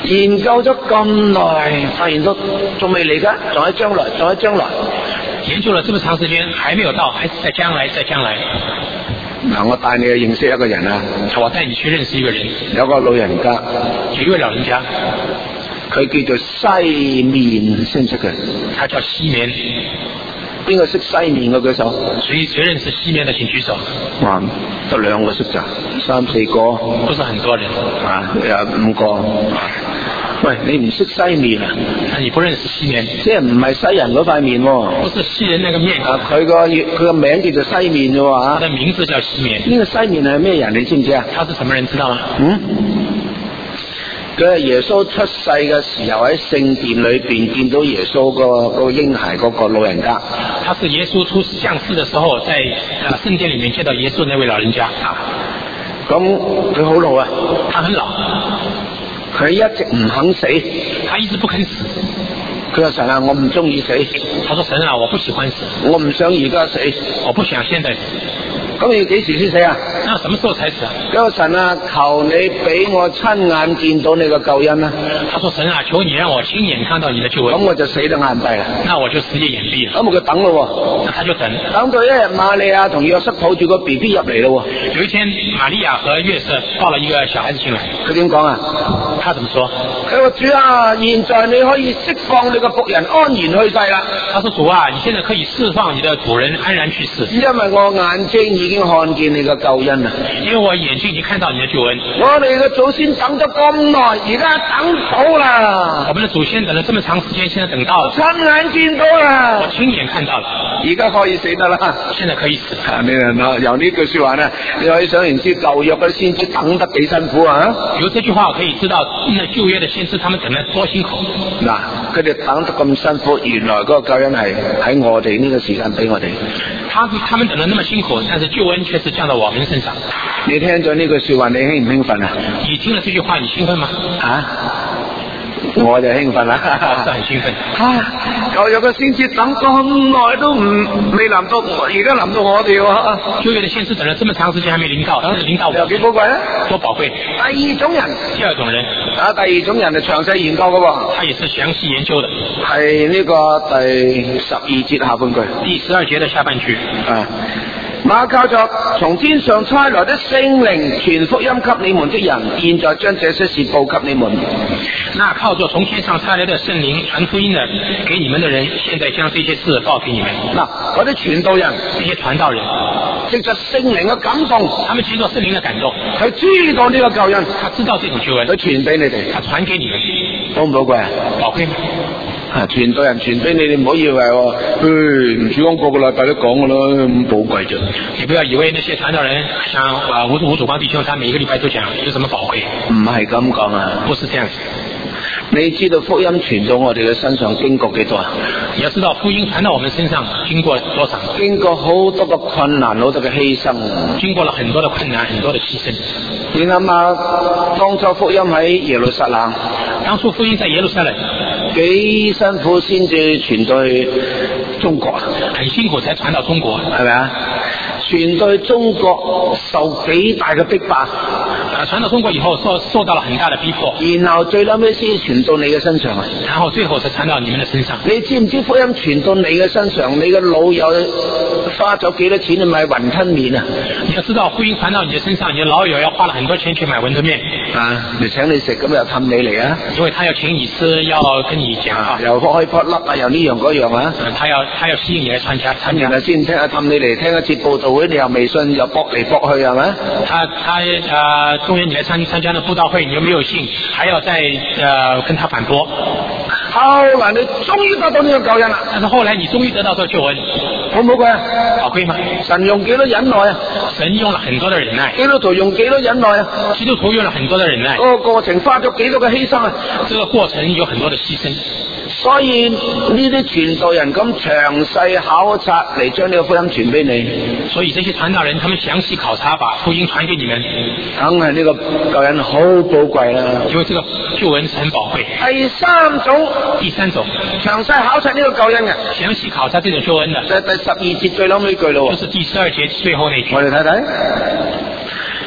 研究咗咁耐，發現都仲未嚟㗎，仲喺將來，仲喺將來。 研究了這麼長時間，還沒有到，還是在將來，在將來。 嗱，我帶你去認識一個人啊。 我帶你去認識一個人。 有個老人家， 有一位老人家， 佢叫做西面，識唔識佢？ 他叫西面。 邊個識西面嘅舉手？ 誰誰認識西面的請舉手。 哇，得兩個識咋，三四個。 不是很多人。 啊，有五個。喂，你唔識西面啊？ 你不認識西面， 即係唔係西人嗰塊面喎？ 不是西人那個面。 啊，佢個佢個名叫做西面啫喎。 他的名字叫西面。 呢個西面係咩人？你知唔知啊？ 他是什麼人？知道嗎？ 嗯，佢係耶穌出世嘅時候喺聖殿裏邊見到耶穌個嗰個嬰孩嗰個老人家。 他是耶穌出降世的時候，在呃聖殿裏面見到耶穌那位老人家。 咁佢好老啊， 他很老。 佢一直唔肯死， 他一直不肯死。 佢話神啊，我唔中意死。 他說神啊，我不喜歡死， 我唔想而家死， 我不想現在死。 咁你要幾時先死啊？ 那什麼時候才死啊？ 佢話神啊，求你俾我親眼見到你個救恩啊！ 他說神啊，求你讓我親眼看到你的救恩。 咁我就死得眼閉啦。 那我就死也眼閉了。 咁佢等咯， 那他就等。 等到一日瑪利亞同約瑟抱住個 B B 入嚟咯。 有一天，瑪利亞和約瑟抱了一個小孩子進來。 佢點講啊？ 他怎麼說？ 佢話主啊，現在你可以釋放你個僕人安然去世啦。 他說主啊，你現在可以釋放你的主人安然去世。 因為我眼睛已經看見你個救恩啦。 因為我眼睛已經看到你的救恩。 我哋嘅祖先等咗咁耐，而家等到啦。 我們的祖先等了這麼長時間，現在等到了。 親眼見到啦。 我親眼看到了。 而家可以死得啦。 現在可以死。 啊，你啊，由呢句說話呢，你可以想然知舊約嗰啲先知等得幾辛苦啊。 由這句話可以知道，那舊約的先知他們等得多辛苦。 嗱，佢哋等得咁辛苦，原來嗰個救恩係喺我哋呢個時間俾我哋。 他他們等得那麼辛苦，但是救恩卻是降到我們身上。 你聽咗呢句說話，你興唔興奮啊？ 你聽了這句話，你興奮嗎？ 啊，我就興奮啦， 我是很興奮。 啊，舊約嘅先知等咁耐都唔未臨到，而家臨到我哋喎。 舊約的先知等了這麼長時間還沒臨到，當時臨到我。 有幾寶貴啊？ 多寶貴。 第二種人， 第二種人啊，第二種人係詳細研究嘅喎。 他也是詳細研究的。 係呢個第十二節下半句。 第十二節的下半句。 啊。那靠着從天上差來的聖靈傳福音給你們的人，現在將這些事報給你們。 那靠着從天上差來的聖靈傳福音的給你們的人，現在將這些事報給你們。 嗱，嗰啲傳道人， 這些傳道人， 藉着聖靈嘅感動， 他們藉着聖靈的感動， 佢知道呢個救恩， 他知道這種救恩， 佢傳俾你哋， 他傳給你們， 寶唔寶貴啊？ 寶貴嗎？ 啊！傳道人傳俾你，你唔好以為喎，誒，唔主講個個禮拜都講噶啦，咁寶貴啫。 你不要以為那些傳道人，像啊吳吳祖邦弟兄，他每一個禮拜都講，有什麼寶貴？ 唔係咁講啊， 不是這樣子。 你知道福音傳到我哋嘅身上經過幾多啊？ 你要知道福音傳到我們身上經過多少？ 經過好多嘅困難，好多嘅犧牲。 經過了很多的困難，很多的犧牲。 你諗下，當初福音喺耶路撒冷， 當初福音在耶路撒冷， 幾辛苦先至傳到去中國啊？ 很辛苦才傳到中國， 係咪啊？傳到去中國受幾大嘅逼迫，啊！ 傳到中國以後受受到了很大的逼迫， 然後最後尾先傳到你嘅身上啊！ 然後最後才傳到你們的身上。 你知唔知福音傳到你嘅身上，你嘅老友花咗幾多錢去買雲吞麵啊？ 你要知道福音傳到你的身上，你的老友要花了很多錢去買雲吞麵啊！嚟請你食，咁又氹你嚟啊！ 因為他要請你吃，要跟你講啊， 又開pot粒啊，又呢樣嗰樣啊！ 他要他要吸引你嚟參加參加。 然後先聽下氹你嚟聽一節報道會，你又未信，又駁嚟駁去係咪？ 他他呃，中原你來參參加的佈道會，你又沒有信，還要再呃跟他反駁。 後來你終於得到呢個救恩啦， 但是後來你終於得到這個救恩， 好唔好貴啊？ 寶貴嗎？ 神用幾多忍耐啊？ 神用了很多的忍耐。 基督徒用幾多忍耐啊？ 基督徒用了很多的忍耐。 嗰個過程花咗幾多嘅犧牲啊？ 這個過程有很多的犧牲。 所以呢啲傳道人咁詳細考察嚟將呢個福音傳俾你， 所以這些傳道人他們詳細考察，把福音傳給你們， 梗係呢個救恩好寶貴啦。 因為這個救恩是很寶貴。 第三種， 第三種詳細考察呢個救恩嘅， 詳細考察這種救恩的， 就係第十二節最後尾句咯。 就是第十二節最後那句。 我哋睇睇。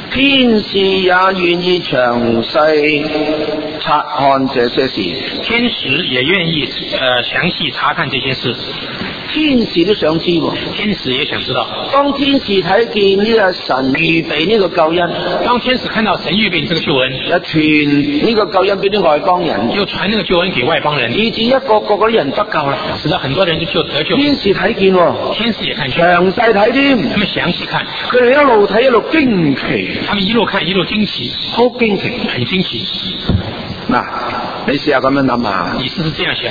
天使也願意詳細察看這些事。 天使也願意呃詳細查看這些事。 天使都想知喎， 天使也想知道。 當天使睇見呢個神預備呢個救恩， 當天使看到神預備這個救恩， 又傳呢個救恩俾啲外邦人， 又傳那個救恩給外邦人， 以至一個個嗰啲人得救啦， 使得很多人就就得救。 天使睇見喎， 天使也看見， 詳細睇添， 他們詳細看， 佢哋一路睇一路驚奇， 他們一路看一路驚奇， 好驚奇， 很驚奇。 嗱，你試下咁樣諗下， 你試試這樣想。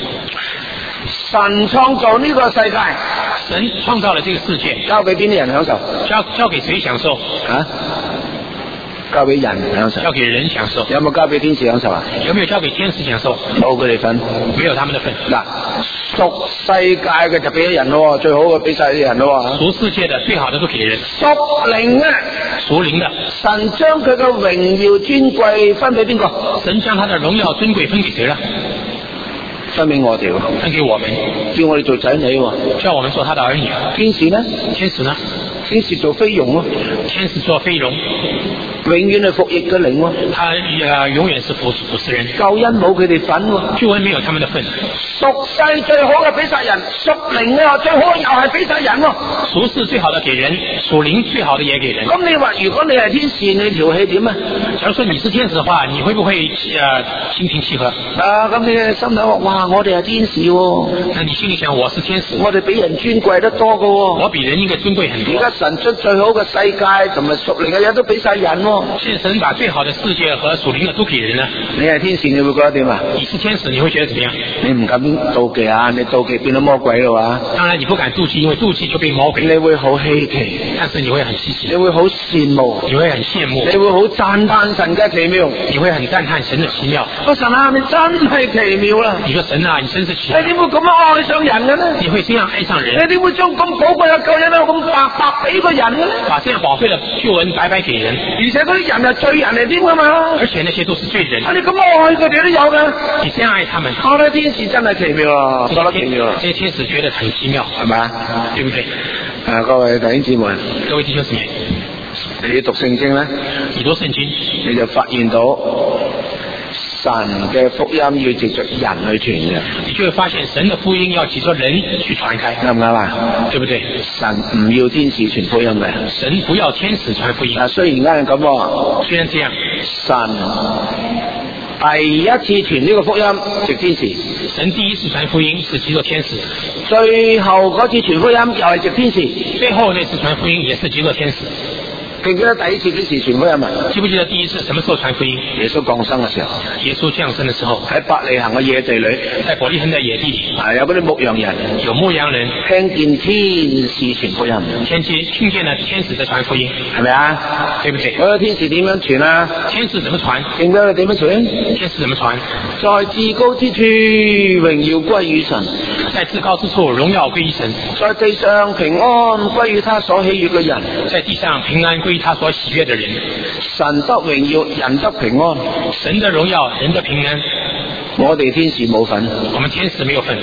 神創造呢個世界， 神創造了這個世界， 交俾邊啲人享受？ 交交給誰享受？ 啊？交俾人享受？ 交給人享受？ 有冇交俾天使享受啊？ 有沒有交給天使享受？ 冇佢哋份， 沒有他們的份。 嗱，屬世界嘅就俾咗人咯，最好嘅俾晒啲人咯。 屬世界的最好的都給人。 屬靈啊， 屬靈的， 神將佢嘅榮耀尊貴分俾邊個？ 神將他的榮耀尊貴分給誰了？ 分俾我哋， 分給我們， 叫我哋做仔女， 叫我們做他的兒女。 天使呢？ 天使呢？ 天使做菲傭咯， 天使做菲傭， 永遠係服役嘅靈喎。 他呃永遠是服服侍人。 救恩冇佢哋份喎， 救恩沒有他們的份。 屬世最好嘅俾晒人，屬靈啊最好又係俾晒人喎。 屬世最好的給人，屬靈最好的也給人。 咁你話如果你係天使，你條氣點啊？ 假如說你是天使的話，你會不會呃心平氣和？ 啊，咁你心諗話，哇，我哋係天使喎。 那你心裏想，我是天使， 我哋比人尊貴得多噶喎。 我比人應該尊貴很多。 而家神出最好嘅世界同埋屬靈嘅嘢都俾晒人喎。 現在神把最好的世界和屬靈的都給人了。 你係天使，你會覺得點啊？ 你是天使，你會覺得怎麼樣？ 你唔敢妒忌啊！你妒忌變咗魔鬼咯哇！ 當然你不敢妒忌，因為妒忌就變魔鬼。 你會好稀奇， 但是你會很稀奇。 你會好羨慕， 你會很羨慕。 你會好讚嘆神嘅奇妙， 你會很讚嘆神的奇妙。 我神啊，你真係奇妙啦！ 你說神啊，你真是奇妙。 你點會咁樣愛上人嘅呢？ 你會這樣愛上人？ 你點會將咁寶貴嘅救恩咁白白俾個人嘅呢？ 把這樣寶貴的救恩白白給人， 而且嗰啲人係罪人嚟添噶嘛？ 而且那些都是罪人。 你咁愛佢哋都有嘅， 你這樣愛他們， 我覺得天使真係奇妙啊！覺得奇妙啊！ 這些天使覺得很奇妙， 係咪啊？ 對不對？ 啊，各位弟兄姊妹， 各位弟兄姊妹， 你讀聖經咧， 你讀聖經， 你就發現到神嘅福音要藉着人去傳嘅， 你就會發現神的福音要藉着人去傳開， 啱唔啱啊？ 對不對？ 神唔要天使傳福音嘅， 神不要天使傳福音。 啊，雖然啱係咁喎， 雖然這樣， 神第一次傳呢個福音藉天使， 神第一次傳福音是藉着天使， 最後嗰次傳福音又係藉天使， 最後那次傳福音也是藉着天使。 記唔記得第一次幾時傳福音啊？ 記不記得第一次什麼時候傳福音？ 耶穌降生嘅時候， 耶穌降生嘅時候， 喺伯利恆嘅野地裏， 在伯利恆嘅野地裏， 啊，有嗰啲牧羊人， 有牧羊人聽見天使傳福音， 聽見聽見了天使在傳福音， 係咪啊？ 對不對？ 嗰個天使點樣傳啊？ 天使怎麼傳？ 記唔記得點樣傳？ 天使怎麼傳？ 在至高之處榮耀歸於神， 在至高之處榮耀歸於神， 在地上平安歸於他所喜悅嘅人， 在地上平安歸於他所喜悅的人。 神得榮耀，人得平安。 神的榮耀，人的平安。 我哋天使冇份， 我們天使沒有份。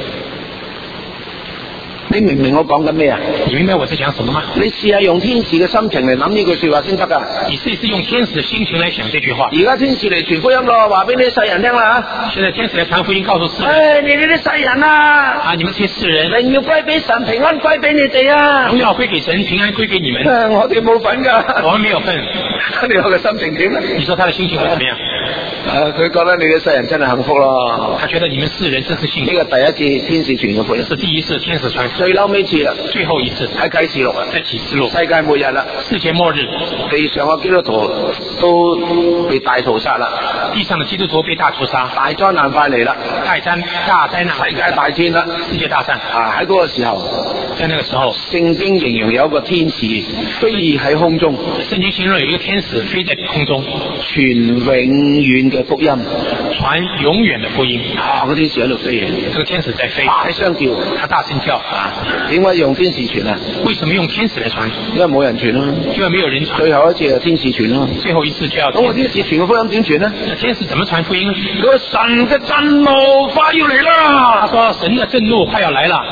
你明唔明我講緊咩啊？ 你明白我在講什麼嗎？ 你試下用天使嘅心情嚟諗呢句說話先得噶。 你試一試用天使嘅心情嚟想這句話。 而家天使嚟傳福音咯，話俾你啲世人聽啦吓。 現在天使嚟傳福音，告訴世人。 唉，你哋啲世人啊！ 啊，你們這些世人， 榮耀歸俾神，平安歸俾你哋啊！ 榮耀歸給神，平安歸給你們。 啊、我哋冇份噶， 我們沒有份。 你話嘅心情點咧？ 你說他的心情會怎麼樣？ 啊，佢覺得你哋世人真係幸福咯。 他覺得你們世人真是幸福。 呢個第一次天使傳嘅福音， 是第一次天使傳。 最嬲尾次啦， 最後一次喺啟示錄啊， 在啟示錄。 世界末日啦， 世界末日， 地上嘅基督徒都被大屠殺啦， 地上的基督徒被大屠殺， 大災難快嚟啦， 大災大災難， 世界大戰啦， 世界大戰啊！喺嗰個時候， 在那個時候， 聖經形容有一個天使飛喺空中， 聖經形容有一個天使飛在空中， 傳永遠嘅福音， 傳永遠的福音。 啊！個天使喺度飛嘅， 這個天使在飛， 大聲叫， 他大聲叫啊！ 點解用天使傳啊？ 為什麼用天使來傳？ 因為冇人傳咯， 因為沒有人傳。 最後一次係天使傳咯， 最後一次就要。 咁個天使傳嘅福音點傳呢？ 那天使怎麼傳福音呢？ 佢話神嘅震怒快要嚟啦！ 他說神的震怒快要來了。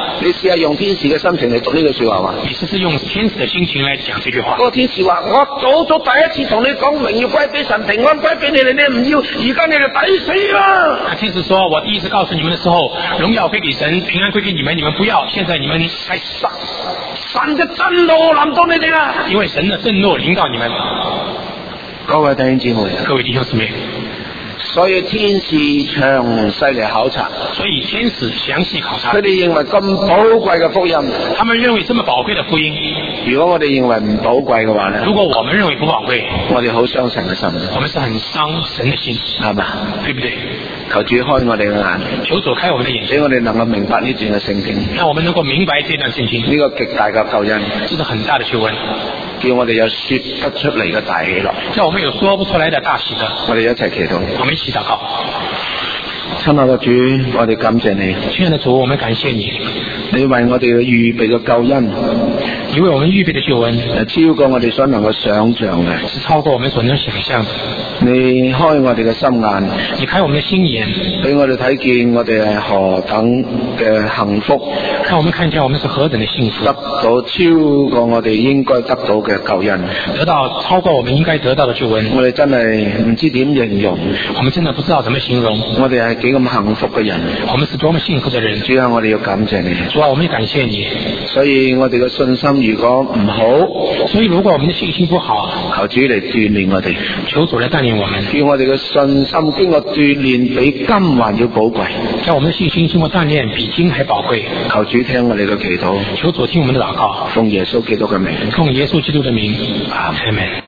你試下用天使嘅心情嚟讀呢句說話嘛。 你試試用天使的心情來講這句話。 嗰個天使話：我早早第一次同你講榮耀歸俾神，平安歸俾你哋，你唔要，而家你哋抵死啦！ 那天使說：我第一次告訴你們的時候，榮耀歸給神，平安歸給你們，你們不要，現在你們才殺。 神嘅震怒臨到你哋啦！ 因為神的震怒臨到你們。 各位弟兄姊妹， 各位弟兄姊妹， 所以天使詳細嚟考察， 所以天使詳細考察， 佢哋認為咁寶貴嘅福音， 他們認為這麼寶貴的福音， 如果我哋認為唔寶貴嘅話呢， 如果我們認為不寶貴， 我哋好傷神嘅心， 我們是很傷神的心， 係嘛？ 對不對？ 求主開我哋嘅眼， 求主開我們的眼睛， 使我哋能夠明白呢段嘅聖經， 讓我們能夠明白這段聖經， 呢個極大嘅救恩， 這是很大的救恩， 叫我哋有說不出嚟嘅大喜樂， 叫我們有說不出來的大喜樂。 我哋一齊祈禱， 我們一起禱告。 親愛的主，我哋感謝你。 親愛的主，我們感謝你， 你為我哋嘅預備嘅救恩， 你為我們預備的救恩， 超過我哋所能夠想象嘅， 是超過我們所能想象的。 你開我哋嘅心眼， 你開我們的心眼， 俾我哋睇見我哋係何等嘅幸福， 讓我們看見我們是何等的幸福， 得到超過我哋應該得到嘅救恩， 得到超過我們應該得到的救恩。 我哋真係唔知點形容， 我們真的不知道怎麼形容。 我哋係幾咁幸福嘅人， 我們是多麼幸福的人。 主啊，我哋要感謝你。 主啊，我們也感謝你。 所以我哋嘅信心如果唔好， 所以如果我們的信心不好， 求主嚟鍛煉我哋， 求主來鍛煉我們， 叫我哋嘅信心經過鍛煉比金還要寶貴， 叫我們的信心經過鍛煉比金還寶貴。 求主聽我哋嘅祈禱， 求主聽我們的禱告， 奉耶穌基督嘅名， 奉耶穌基督的名， 阿們。